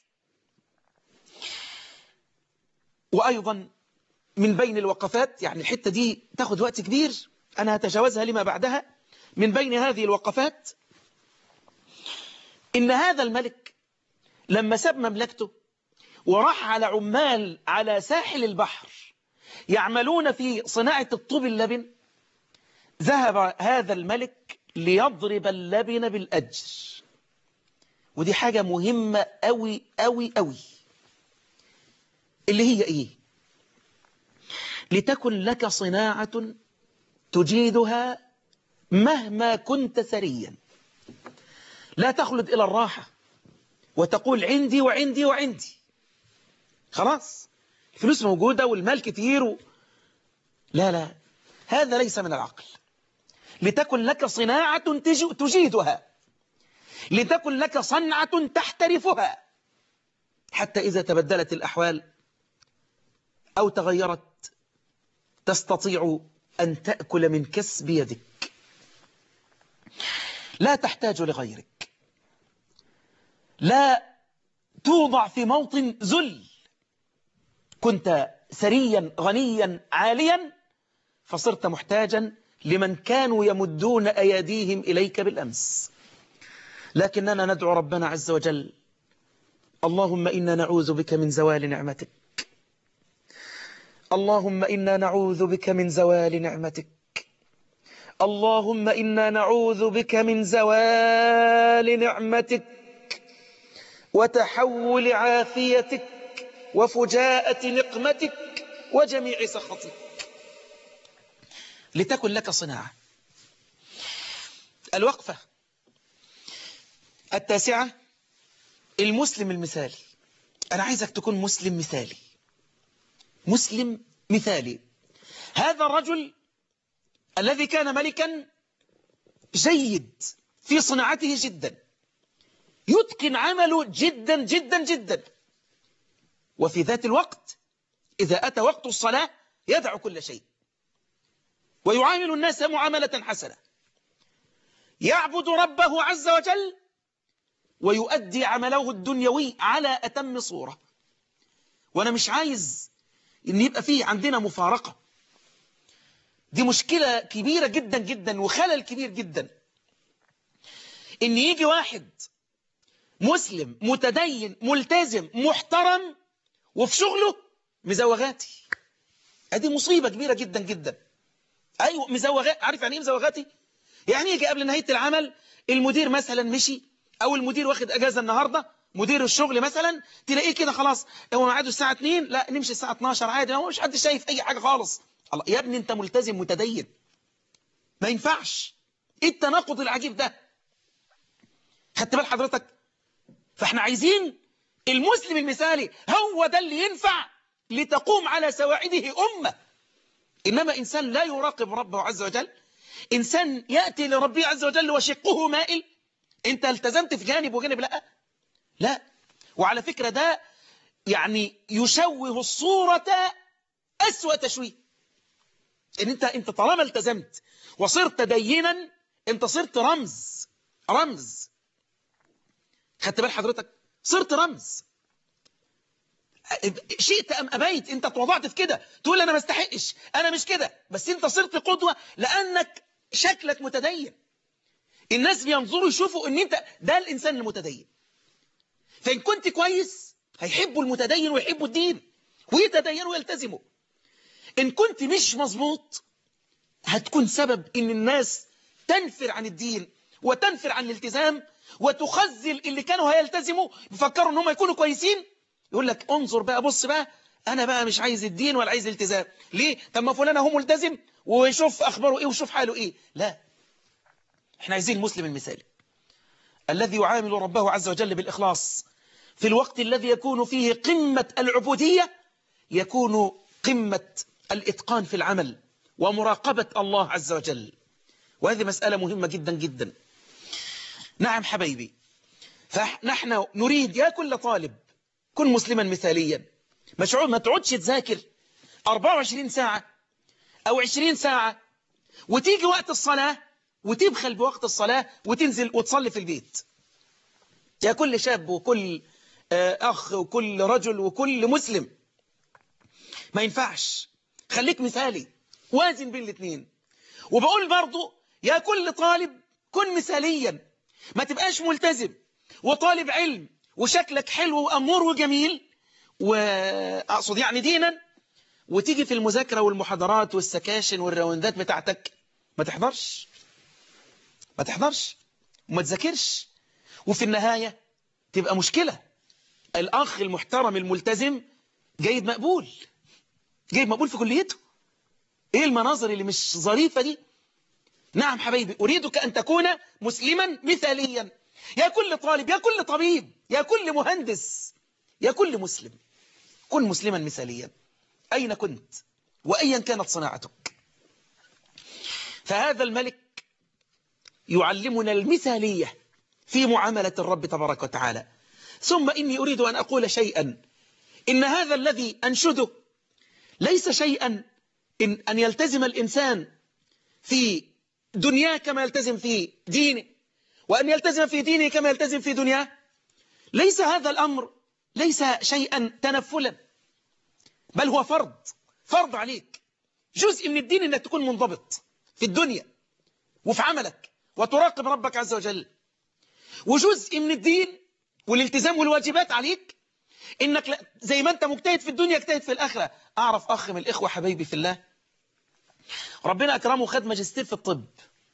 وأيضا من بين الوقفات، يعني الحتة دي تاخد وقت كبير، أنا هتجاوزها لما بعدها. من بين هذه الوقفات إن هذا الملك لما ساب مملكته وراح على عمال على ساحل البحر يعملون في صناعة الطوب اللبن، ذهب هذا الملك ليضرب اللبن بالأجر. ودي حاجة مهمة أوي أوي أوي، اللي هي إيه؟ لتكن لك صناعة تجيدها مهما كنت ثريا. لا تخلد إلى الراحة وتقول عندي وعندي وعندي، خلاص الفلوس موجودة والمال كتير و... لا لا، هذا ليس من العقل. لتكن لك صناعة تجيدها، لتكن لك صنعة تحترفها، حتى إذا تبدلت الأحوال أو تغيرت تستطيع أن تأكل من كسب يدك، لا تحتاج لغيرك، لا توضع في موطن ذل. كنت ثريا غنيا عاليا فصرت محتاجا لمن كانوا يمدون أيديهم إليك بالأمس. لكننا ندعو ربنا عز وجل: اللهم إنا نعوذ بك من زوال نعمتك، اللهم إنا نعوذ بك من زوال نعمتك، اللهم إنا نعوذ بك من زوال نعمتك وتحول عافيتك وفجاءة نقمتك وجميع سخطك. لتكن لك صناعة. الوقفة التاسعة: المسلم المثالي. أنا عايزك تكون مسلم مثالي، مسلم مثالي. هذا الرجل الذي كان ملكا جيد في صناعته جدا، يتقن عمله جدا جدا جدا، وفي ذات الوقت إذا أتى وقت الصلاة يدع كل شيء ويعامل الناس معاملة حسنة، يعبد ربه عز وجل ويؤدي عمله الدنيوي على أتم صورة. وأنا مش عايز إن يبقى فيه عندنا مفارقة. دي مشكلة كبيرة جدا جدا وخلل كبير جدا، إن يجي واحد مسلم متدين ملتزم محترم وفي شغله مزوغاتي. هذه مصيبة كبيرة جدا جدا. أيوة مزوغات. عارف يعني إيه مزوغاتي؟ يعني يجي قبل نهاية العمل المدير مثلا مشي، أو المدير واخد أجازة النهاردة، مدير الشغل مثلا، تلاقيه كده خلاص هو ميعاده الساعة اتنين، لا نمشي الساعة اتناشر عادي، هو مش حد شايف أي حاجة خالص. الله يا ابني أنت ملتزم متدين، ما ينفعش. ايه التناقض العجيب ده؟ خدت بال حضرتك؟ فاحنا عايزين المسلم المثالي، هو ده اللي ينفع لتقوم على سواعده أمة. إنما إنسان لا يراقب ربه عز وجل، إنسان يأتي لربه عز وجل وشقه مائل، أنت التزمت في جانب وجانب لا لا. وعلى فكرة ده يعني يشوه الصورة أسوأ تشويه. إن أنت أنت طالما التزمت وصرت دينا، أنت صرت رمز رمز. خدت بال حضرتك؟ صرت رمز. شئت أم أبيت، أنت اتوضعت في كده، تقول أنا ما استحقش، أنا مش كده، بس أنت صرت قدوة لأنك شكلك متدين. الناس بينظروا يشوفوا أن أنت ده الإنسان المتدين. فإن كنت كويس هيحبوا المتدين ويحبوا الدين ويتدينوا ويلتزموا. إن كنت مش مظبوط هتكون سبب إن الناس تنفر عن الدين وتنفر عن الالتزام وتخزل اللي كانوا هيلتزموا بيفكروا ان هم يكونوا كويسين. يقول لك انظر بقى، بص بقى، انا بقى مش عايز الدين ولا عايز الالتزام. ليه؟ طب ما فلان هو ملتزم ويشوف اخباره ايه ويشوف حاله ايه. لا، احنا عايزين المسلم المثالي الذي يعامل ربه عز وجل بالإخلاص في الوقت الذي يكون فيه قمة العبودية، يكون قمة الإتقان في العمل ومراقبة الله عز وجل. وهذه مسألة مهمة جدا جدا. نعم حبيبي، فنحن نريد يا كل طالب كن مسلما مثاليا. مشعور ما تقعدش تذاكر أربعة وعشرين ساعة أو عشرين ساعة وتيجي وقت الصلاة وتبخل بوقت الصلاة وتنزل وتصلي في البيت. يا كل شاب وكل أخ وكل رجل وكل مسلم، ما ينفعش. خليك مثالي، وازن بين الاثنين. وبقول برضو يا كل طالب كن مثاليا، ما تبقاش ملتزم وطالب علم وشكلك حلو وأمور وجميل وأقصد يعني دينا، وتيجي في المذاكرة والمحاضرات والسكاشن والراوندات بتاعتك ما تحضرش ما تحضرش وما تذاكرش، وفي النهاية تبقى مشكلة. الأخ المحترم الملتزم جيد مقبول جيد مقبول في كليته. إيه المناظر اللي مش ظريفة دي؟ نعم حبيبي، أريدك أن تكون مسلما مثاليا. يا كل طالب، يا كل طبيب، يا كل مهندس، يا كل مسلم، كن مسلما مثاليا أين كنت وأيا كانت صناعتك. فهذا الملك يعلمنا المثالية في معاملة الرب تبارك وتعالى. ثم إني أريد أن أقول شيئا، إن هذا الذي أنشده ليس شيئا إن أن يلتزم الإنسان في دنياه كما يلتزم في دينه، وأن يلتزم في دينه كما يلتزم في دنياه. ليس هذا الأمر ليس شيئا تنفلا، بل هو فرض فرض عليك. جزء من الدين أنك تكون منضبط في الدنيا وفي عملك وتراقب ربك عز وجل. وجزء من الدين والالتزام والواجبات عليك إنك زي ما أنت مجتهد في الدنيا اجتهد في الآخرة. أعرف أخ من الإخوة حبيبي في الله، ربنا أكرمه خد ماجستير في الطب،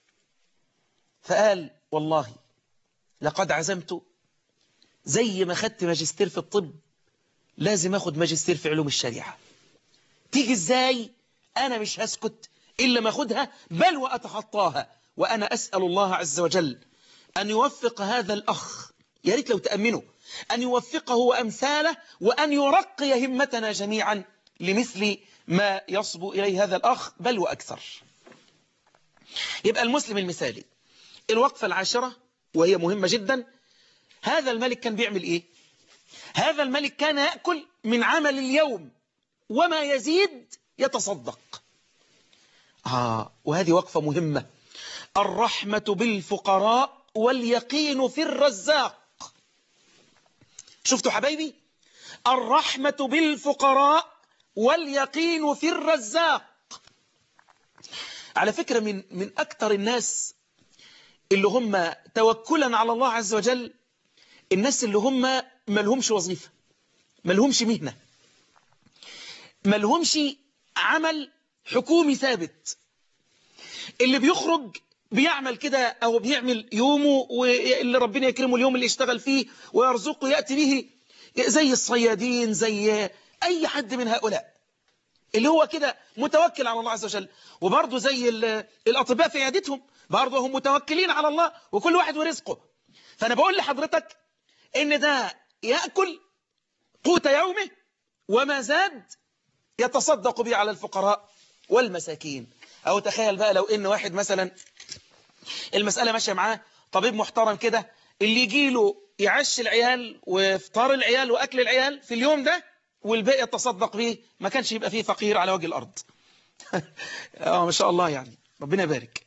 فقال والله لقد عزمت زي ما خدت ماجستير في الطب لازم أخد ماجستير في علوم الشريعة. تيجي إزاي؟ أنا مش هسكت إلا ما أخدها، بل وأتخطاها. وأنا أسأل الله عز وجل أن يوفق هذا الأخ، يا ريت لو تأمنوا، أن يوفقه وأمثاله، وأن يرقي همتنا جميعا لمثل ما يصبو إليه هذا الأخ بل وأكثر. يبقى المسلم المثالي. الوقفة العاشرة وهي مهمة جدا. هذا الملك كان بيعمل إيه؟ هذا الملك كان يأكل من عمل اليوم وما يزيد يتصدق. آه وهذه وقفة مهمة. الرحمة بالفقراء واليقين في الرزاق. شفتوا حبايبي؟ الرحمة بالفقراء واليقين في الرزاق. على فكرة من من أكثر الناس اللي هم توكلا على الله عز وجل الناس اللي هم ما لهمش وظيفة، ما لهمش مهنة، ما لهمش عمل حكومي ثابت. اللي بيخرج بيعمل كده أو بيعمل يومه واللي ربنا يكرمه اليوم اللي يشتغل فيه ويرزقه يأتي به، زي الصيادين، زي أي حد من هؤلاء. اللي هو كده متوكل على الله عز وجل. وبرضه زي الأطباء في عيادتهم برضه هم متوكلين على الله، وكل واحد ورزقه. فأنا بقول لحضرتك إن ده يأكل قوت يومه، وما زاد يتصدق به على الفقراء والمساكين. أو تخيل بقى لو إن واحد مثلا المسألة ماشية معاه طبيب محترم كده، اللي يجي له يعش العيال وفطار العيال وأكل العيال في اليوم ده، والباقي يتصدق به، ما كانش يبقى فيه فقير على وجه الأرض. اه ما شاء الله، يعني ربنا يبارك.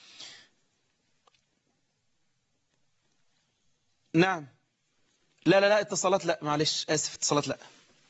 نعم. لا لا لا اتصالات لا، معلش آسف، اتصالات لا.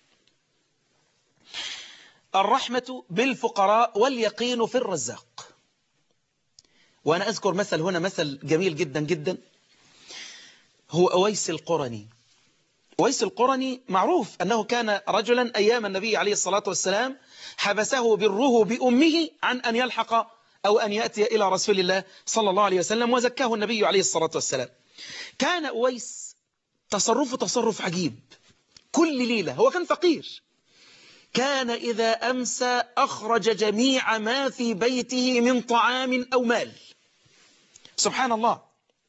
الرحمة بالفقراء واليقين في الرزاق. وأنا أذكر مثل هنا، مثل جميل جدا جدا، هو أويس القرني. أويس القرني معروف أنه كان رجلا أيام النبي عليه الصلاة والسلام حبسه بره بأمه عن أن يلحق أو أن يأتي إلى رسول الله صلى الله عليه وسلم، وزكاه النبي عليه الصلاة والسلام. كان أويس تصرفه تصرف عجيب. كل ليلة، هو كان فقير، كان إذا أمسى أخرج جميع ما في بيته من طعام أو مال. سبحان الله،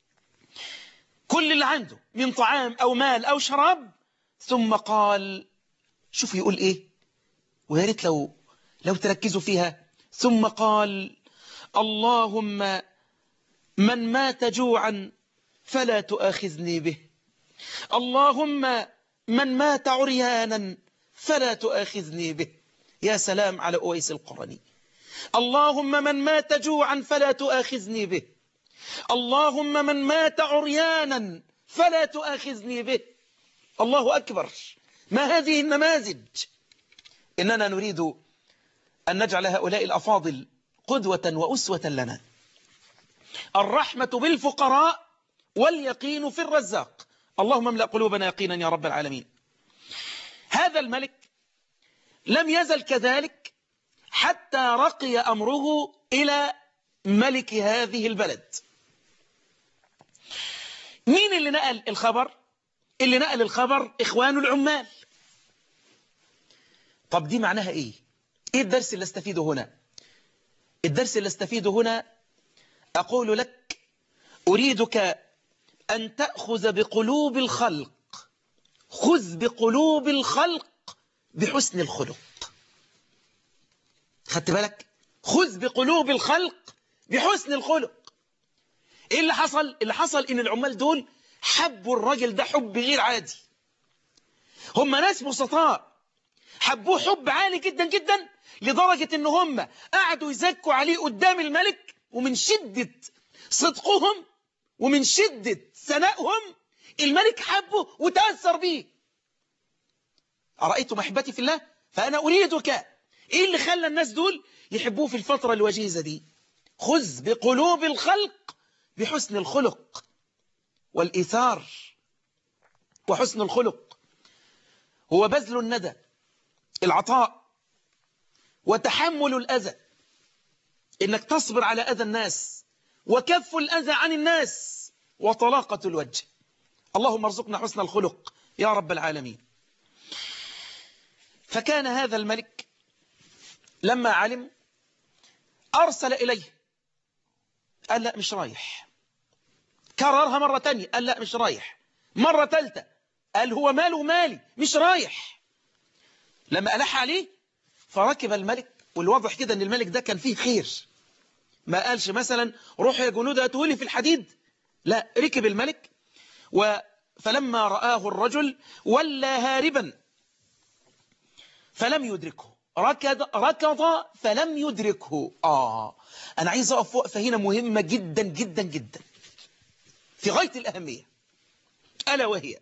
كل اللي عنده من طعام أو مال أو شراب. ثم قال، شوف يقول إيه، ويا ريت لو لو تركزوا فيها. ثم قال: اللهم من مات جوعا فلا تؤاخذني به، اللهم من مات عريانا فلا تؤاخذني به. يا سلام على أويس القرني. اللهم من مات جوعا فلا تؤاخذني به، اللهم من مات عريانا فلا تؤاخذني به. الله أكبر، ما هذه النماذج! إننا نريد أن نجعل هؤلاء الأفاضل قدوة وأسوة لنا. الرحمة بالفقراء واليقين في الرزاق. اللهم املأ قلوبنا يقينا يا رب العالمين. هذا الملك لم يزل كذلك حتى رقي أمره إلى ملك هذه البلد. مين اللي نقل الخبر؟ اللي نقل الخبر إخوان العمال. طب دي معناها إيه؟ إيه الدرس اللي استفيده هنا؟ الدرس اللي استفيده هنا، أقول لك: أريدك أن تأخذ بقلوب الخلق، خذ بقلوب الخلق بحسن الخلق. خدت بالك؟ خذ بقلوب الخلق بحسن الخلق. إيه اللي حصل؟ اللي حصل إن العمال دول حبوا الراجل ده حب غير عادي. هم ناس بسطاء، حبوه حب عالي جدا جدا، لدرجة إن هم قعدوا يزكوا عليه قدام الملك، ومن شدة صدقهم ومن شدة ثنائهم الملك حبه وتأثر به. أرأيتم أحبتي في الله؟ فأنا أريدك، إيه اللي خلى الناس دول يحبوه في الفترة الوجيزة دي؟ خذ بقلوب الخلق بحسن الخلق والإيثار. وحسن الخلق هو بذل الندى، العطاء، وتحمل الأذى، إنك تصبر على أذى الناس، وكف الأذى عن الناس، وطلاقة الوجه. اللهم ارزقنا حسن الخلق يا رب العالمين. فكان هذا الملك لما علم أرسل إليه، قال لا مش رايح. كررها مرة تانية، قال لا مش رايح. مرة ثالثة قال هو ماله مالي، مش رايح. لما ألح عليه فركب الملك، والواضح كده أن الملك ده كان فيه خير، ما قالش مثلا روح يا جنود أتولي في الحديد، لا، ركب الملك. فلما رآه الرجل ولى هاربا فلم يدركه، ركض ركض فلم يدركه. آه أنا عايز أقف وقفة هنا مهمة جدا جدا جدا في غاية الأهمية، ألا وهي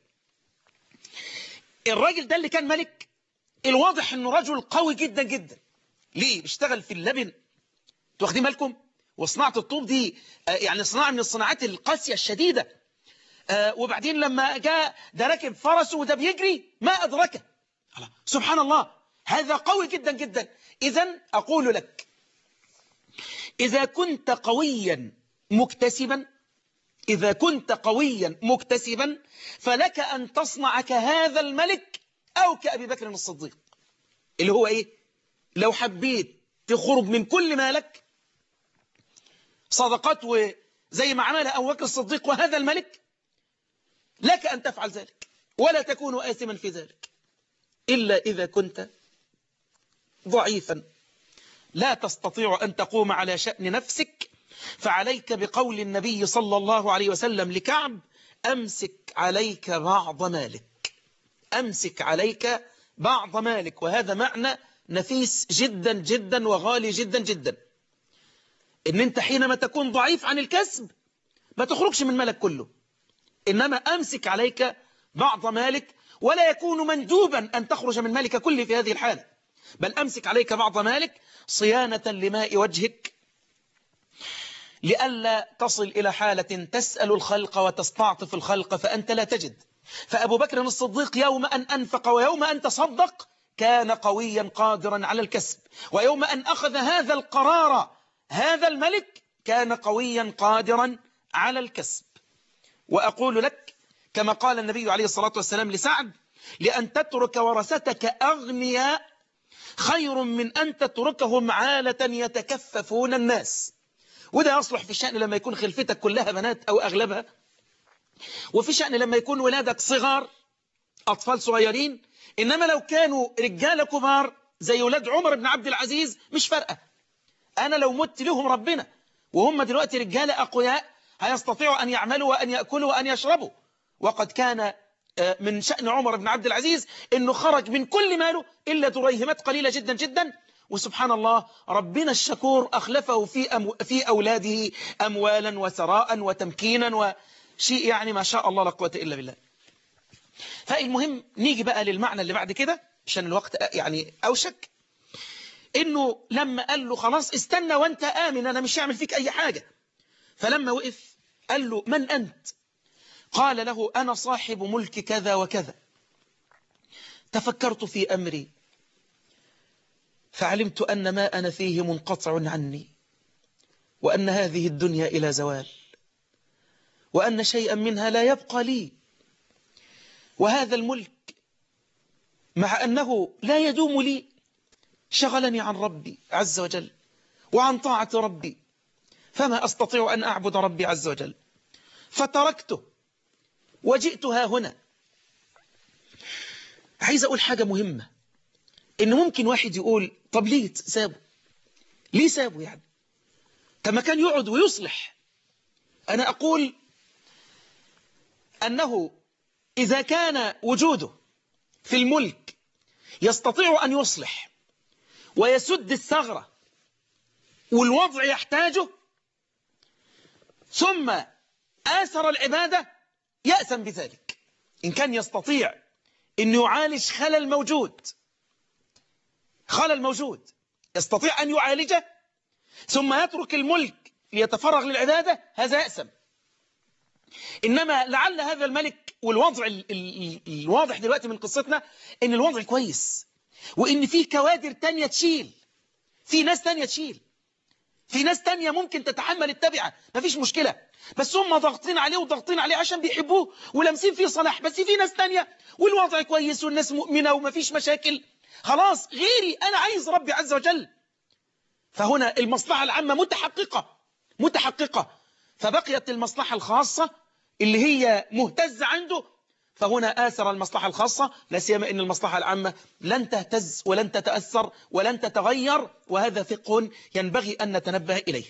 الراجل ده اللي كان ملك، الواضح أنه رجل قوي جدا جدا. ليه؟ بيشتغل في اللبن، واخدين بالكم؟ وصناعة الطوب دي يعني صناعة من الصناعات القاسية الشديدة. وبعدين لما جاء ده راكب فرسه وده بيجري ما أدركه. سبحان الله، هذا قوي جدا جدا. إذن أقول لك، إذا كنت قويا مكتسبا إذا كنت قويا مكتسبا فلك أن تصنع كهذا الملك أو كأبي بكر الصديق، اللي هو إيه؟ لو حبيت تخرج من كل مالك صدقات وزي ما عملها أبو بكر الصديق وهذا الملك، لك أن تفعل ذلك ولا تكون آثما في ذلك، إلا إذا كنت ضعيفا لا تستطيع أن تقوم على شأن نفسك، فعليك بقول النبي صلى الله عليه وسلم لكعب: أمسك عليك بعض مالك، أمسك عليك بعض مالك. وهذا معنى نفيس جدا جدا وغالي جدا جدا، إن أنت حينما تكون ضعيف عن الكسب ما تخرجش من مالك كله، إنما أمسك عليك بعض مالك، ولا يكون مندوبا أن تخرج من مالك كله في هذه الحالة، بل أمسك عليك بعض مالك صيانة لماء وجهك، لئلا تصل إلى حالة تسأل الخلق وتستعطف الخلق فأنت لا تجد. فأبو بكر الصديق يوم أن أنفق ويوم أن تصدق كان قويا قادرا على الكسب، ويوم أن أخذ هذا القرار هذا الملك كان قويا قادرا على الكسب. وأقول لك كما قال النبي عليه الصلاة والسلام لسعد: لأن تترك ورثتك أغنياء خير من أن تتركهم عالة يتكففون الناس. وده يصلح في الشأن لما يكون خلفتك كلها بنات أو أغلبها، وفي شأن لما يكون ولادك صغار أطفال صغيرين. إنما لو كانوا رجال كبار زي ولاد عمر بن عبد العزيز مش فارقة، أنا لو مت لهم ربنا وهم دلوقتي رجال أقوياء هيستطيعوا أن يعملوا وأن يأكلوا وأن يشربوا. وقد كان من شأن عمر بن عبد العزيز أنه خرج من كل ماله إلا دريهمات قليلة جدا جدا، وسبحان الله ربنا الشكور أخلفه في, أمو في أولاده أموالا وثراء وتمكينا وشيء يعني ما شاء الله لا قوة إلا بالله. فالمهم نيجي بقى للمعنى اللي بعد كده عشان الوقت يعني أوشك، إنه لما قال له خلاص استنى وانت آمن أنا مش هعمل فيك أي حاجة، فلما وقف قال له: من أنت؟ قال له: أنا صاحب ملك كذا وكذا، تفكرت في أمري فعلمت أن ما أنا فيه منقطع عني، وأن هذه الدنيا إلى زوال، وأن شيئا منها لا يبقى لي، وهذا الملك مع أنه لا يدوم لي شغلني عن ربي عز وجل وعن طاعة ربي، فما أستطيع أن أعبد ربي عز وجل، فتركته وجئتها هنا. عايز أقول حاجة مهمة، إن ممكن واحد يقول: طب ليه سابه؟ ليه سابه يعني؟ طب ما كان يقعد ويصلح. أنا أقول أنه إذا كان وجوده في الملك يستطيع أن يصلح ويسد الثغرة والوضع يحتاجه، ثم آثر العبادة، يأثم بذلك. إن كان يستطيع أن يعالج خلل موجود، خلل موجود يستطيع أن يعالجه ثم يترك الملك ليتفرغ للعبادة، هذا يأثم. إنما لعل هذا الملك والوضع ال ال الواضح دلوقتي من قصتنا إن الوضع كويس، وإن في كوادر تانية تشيل، في ناس تانية تشيل، في ناس تانية ممكن تتحمل التبعة، مفيش مشكلة، بس هم ضاغطين عليه وضاغطين عليه عشان بيحبوه ولمسين فيه صلاح. بس في ناس تانية والوضع كويس والناس مؤمنة ومفيش مشاكل، خلاص غيري أنا عايز ربي عز وجل. فهنا المصلحة العامة متحققة متحققة، فبقيت المصلحة الخاصة اللي هي مهتزة عنده، فهنا آثر المصلحة الخاصة، لا سيما إن المصلحة العامة لن تهتز ولن تتأثر ولن تتغير، وهذا فقه ينبغي أن نتنبه إليه.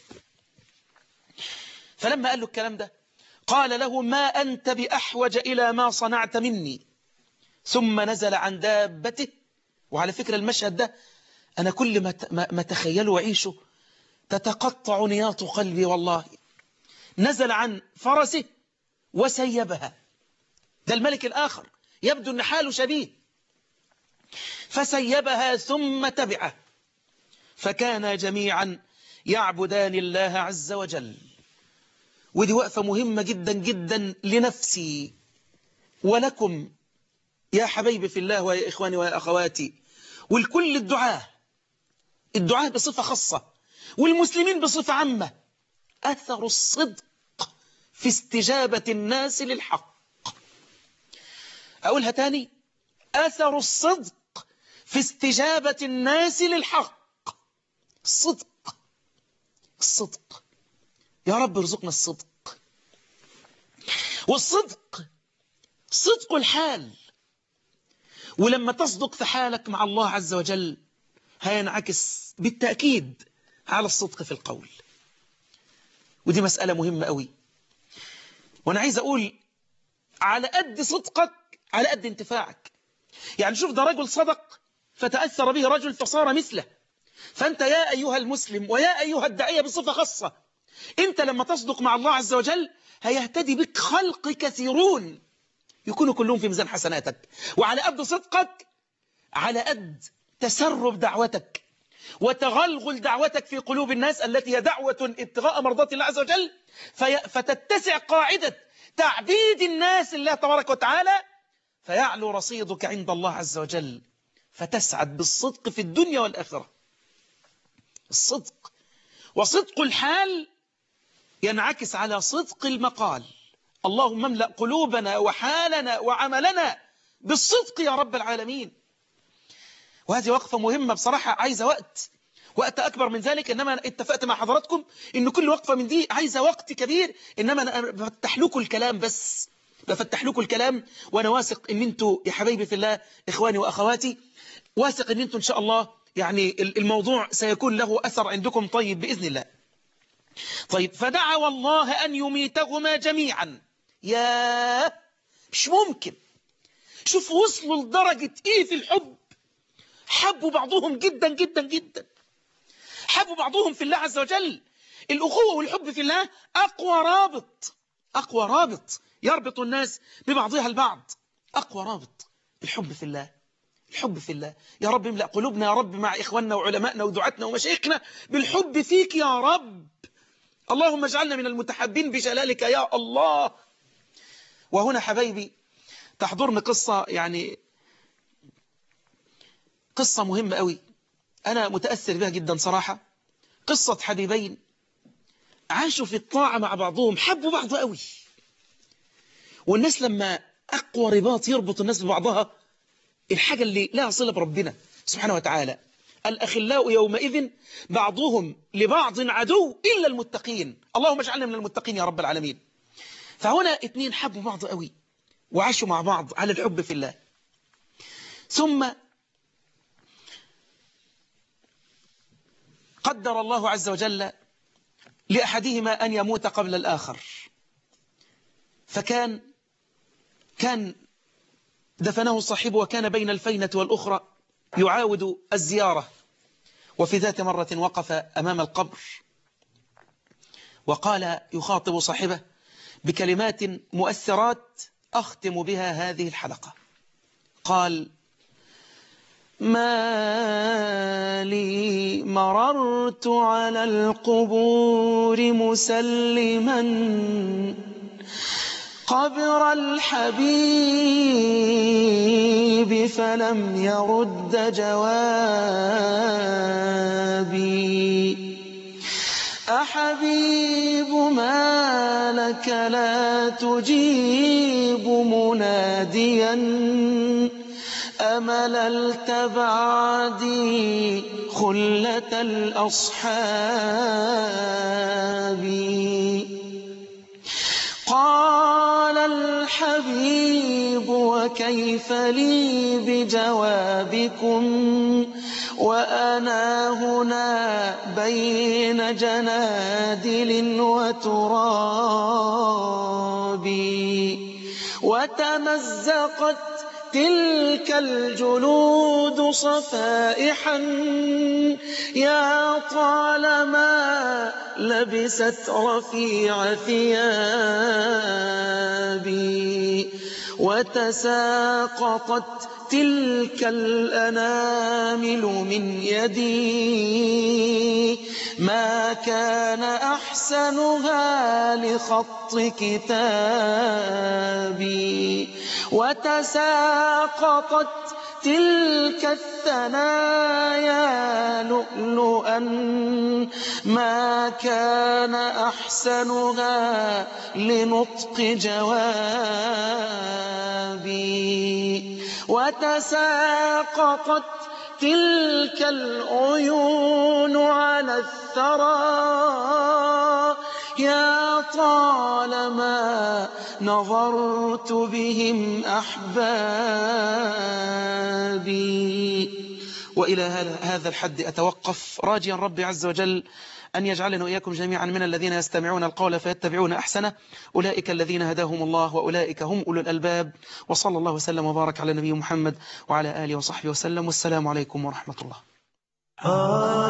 فلما قال له الكلام ده قال له: ما أنت بأحوج إلى ما صنعت مني. ثم نزل عن دابته. وعلى فكرة المشهد ده أنا كل ما ما تخيله وعيشه تتقطع نياط قلبي والله. نزل عن فرسه وسيبها، ده الملك الآخر يبدو أن حاله شبيه، فسيبها ثم تبعه، فكانا جميعا يعبدان الله عز وجل. ودي وقفة مهمة جدا جدا لنفسي ولكم يا حبيبي في الله ويا إخواني ويا أخواتي، والكل الدعاة الدعاة بصفة خاصة والمسلمين بصفة عامة. أثر الصدق في استجابة الناس للحق. أقولها تاني: أثر الصدق في استجابة الناس للحق. الصدق، الصدق، يا رب ارزقنا الصدق. والصدق صدق الحال، ولما تصدق في حالك مع الله عز وجل هينعكس بالتأكيد على الصدق في القول. ودي مسألة مهمة قوي، وأنا عايز أقول على قد صدقك على قد انتفاعك. يعني شوف، ده رجل صدق فتأثر به رجل فصار مثله. فأنت يا أيها المسلم ويا أيها الداعية بصفة خاصة، أنت لما تصدق مع الله عز وجل هيهتدي بك خلق كثيرون يكونوا كلهم في ميزان حسناتك. وعلى قد صدقك على قد تسرب دعوتك وتغلغل دعوتك في قلوب الناس التي هي دعوة ابتغاء مرضات الله عز وجل، فتتسع قاعدة تعبيد الناس لله تبارك وتعالى، فيعلو رصيدك عند الله عز وجل، فتسعد بالصدق في الدنيا والآخرة. الصدق وصدق الحال ينعكس على صدق المقال. اللهم املأ قلوبنا وحالنا وعملنا بالصدق يا رب العالمين. وهذه وقفة مهمة بصراحة، عايزة وقت وقت أكبر من ذلك، إنما أنا اتفقت مع حضراتكم إن كل وقفة من دي عايزة وقت كبير، إنما أنا بفتح لكم الكلام بس بفتح لكم الكلام وأنا واثق إن أنتوا يا حبايبي في الله إخواني وأخواتي، واثق إن أنتوا إن شاء الله يعني الموضوع سيكون له أثر عندكم طيب بإذن الله. طيب، فدعوا الله أن يميتهما جميعا. يا مش ممكن، شوف وصلوا لدرجة إيه في الحب، حبوا بعضهم جدا جدا جدا، حبوا بعضهم في الله عز وجل. الأخوة والحب في الله أقوى رابط، أقوى رابط يربط الناس ببعضها البعض، أقوى رابط الحب في الله. الحب في الله يا رب املأ قلوبنا يا رب مع إخواننا وعلمائنا ودعاتنا ومشايخنا بالحب فيك يا رب. اللهم اجعلنا من المتحبين بجلالك يا الله. وهنا حبايبي تحضرني قصة، يعني قصة مهمة قوي أنا متأثر بها جدا صراحة. قصة حبيبين عاشوا في الطاعة مع بعضهم، حبوا بعض قوي. والناس لما أقوى رباط يربط الناس ببعضها الحاجة اللي لها صلة بربنا سبحانه وتعالى. الأخلاء يومئذ بعضهم لبعض عدو إلا المتقين. اللهم اجعلنا من المتقين يا رب العالمين. فهنا اتنين حبوا بعض قوي وعاشوا مع بعض على الحب في الله. ثم قدر الله عز وجل لأحدهما أن يموت قبل الآخر، فكان كان دفنه صاحبه وكان بين الفينة والأخرى يعاود الزيارة. وفي ذات مرة وقف أمام القبر وقال يخاطب صاحبه بكلمات مؤثرات أختم بها هذه الحلقة. قال: ما لي مررت على القبور مسلما قبر الحبيب فلم يرد جوابي. أحبيب ما لك لا تجيب مناديا أمللت بعدي خلة الأصحاب. قال الحبيب: وكيف لي بجوابكم وأنا هنا بين جنادل وتراب. وتمزقت تلك الجلود صفائحا يا طالما لبست رفيع ثيابي. وتساقطت تلك الأنامل من يدي ما كان أحسنها لخط كتابي. وتساقطت تلك الثنايا لؤلؤا ما كان أحسنها لنطق جوابي. وتساقطت تلك العيون على الثرى يا طالما نظرت بهم أحبابي. وإلى هذا الحد أتوقف راجيا ربي عز وجل أن يجعلنا وإياكم جميعا من الذين يستمعون القول فيتبعون أحسنه. أولئك الذين هداهم الله وأولئك هم أولو الألباب. وصلى الله وسلم وبارك على نبي محمد وعلى آله وصحبه وسلم. والسلام عليكم ورحمة الله.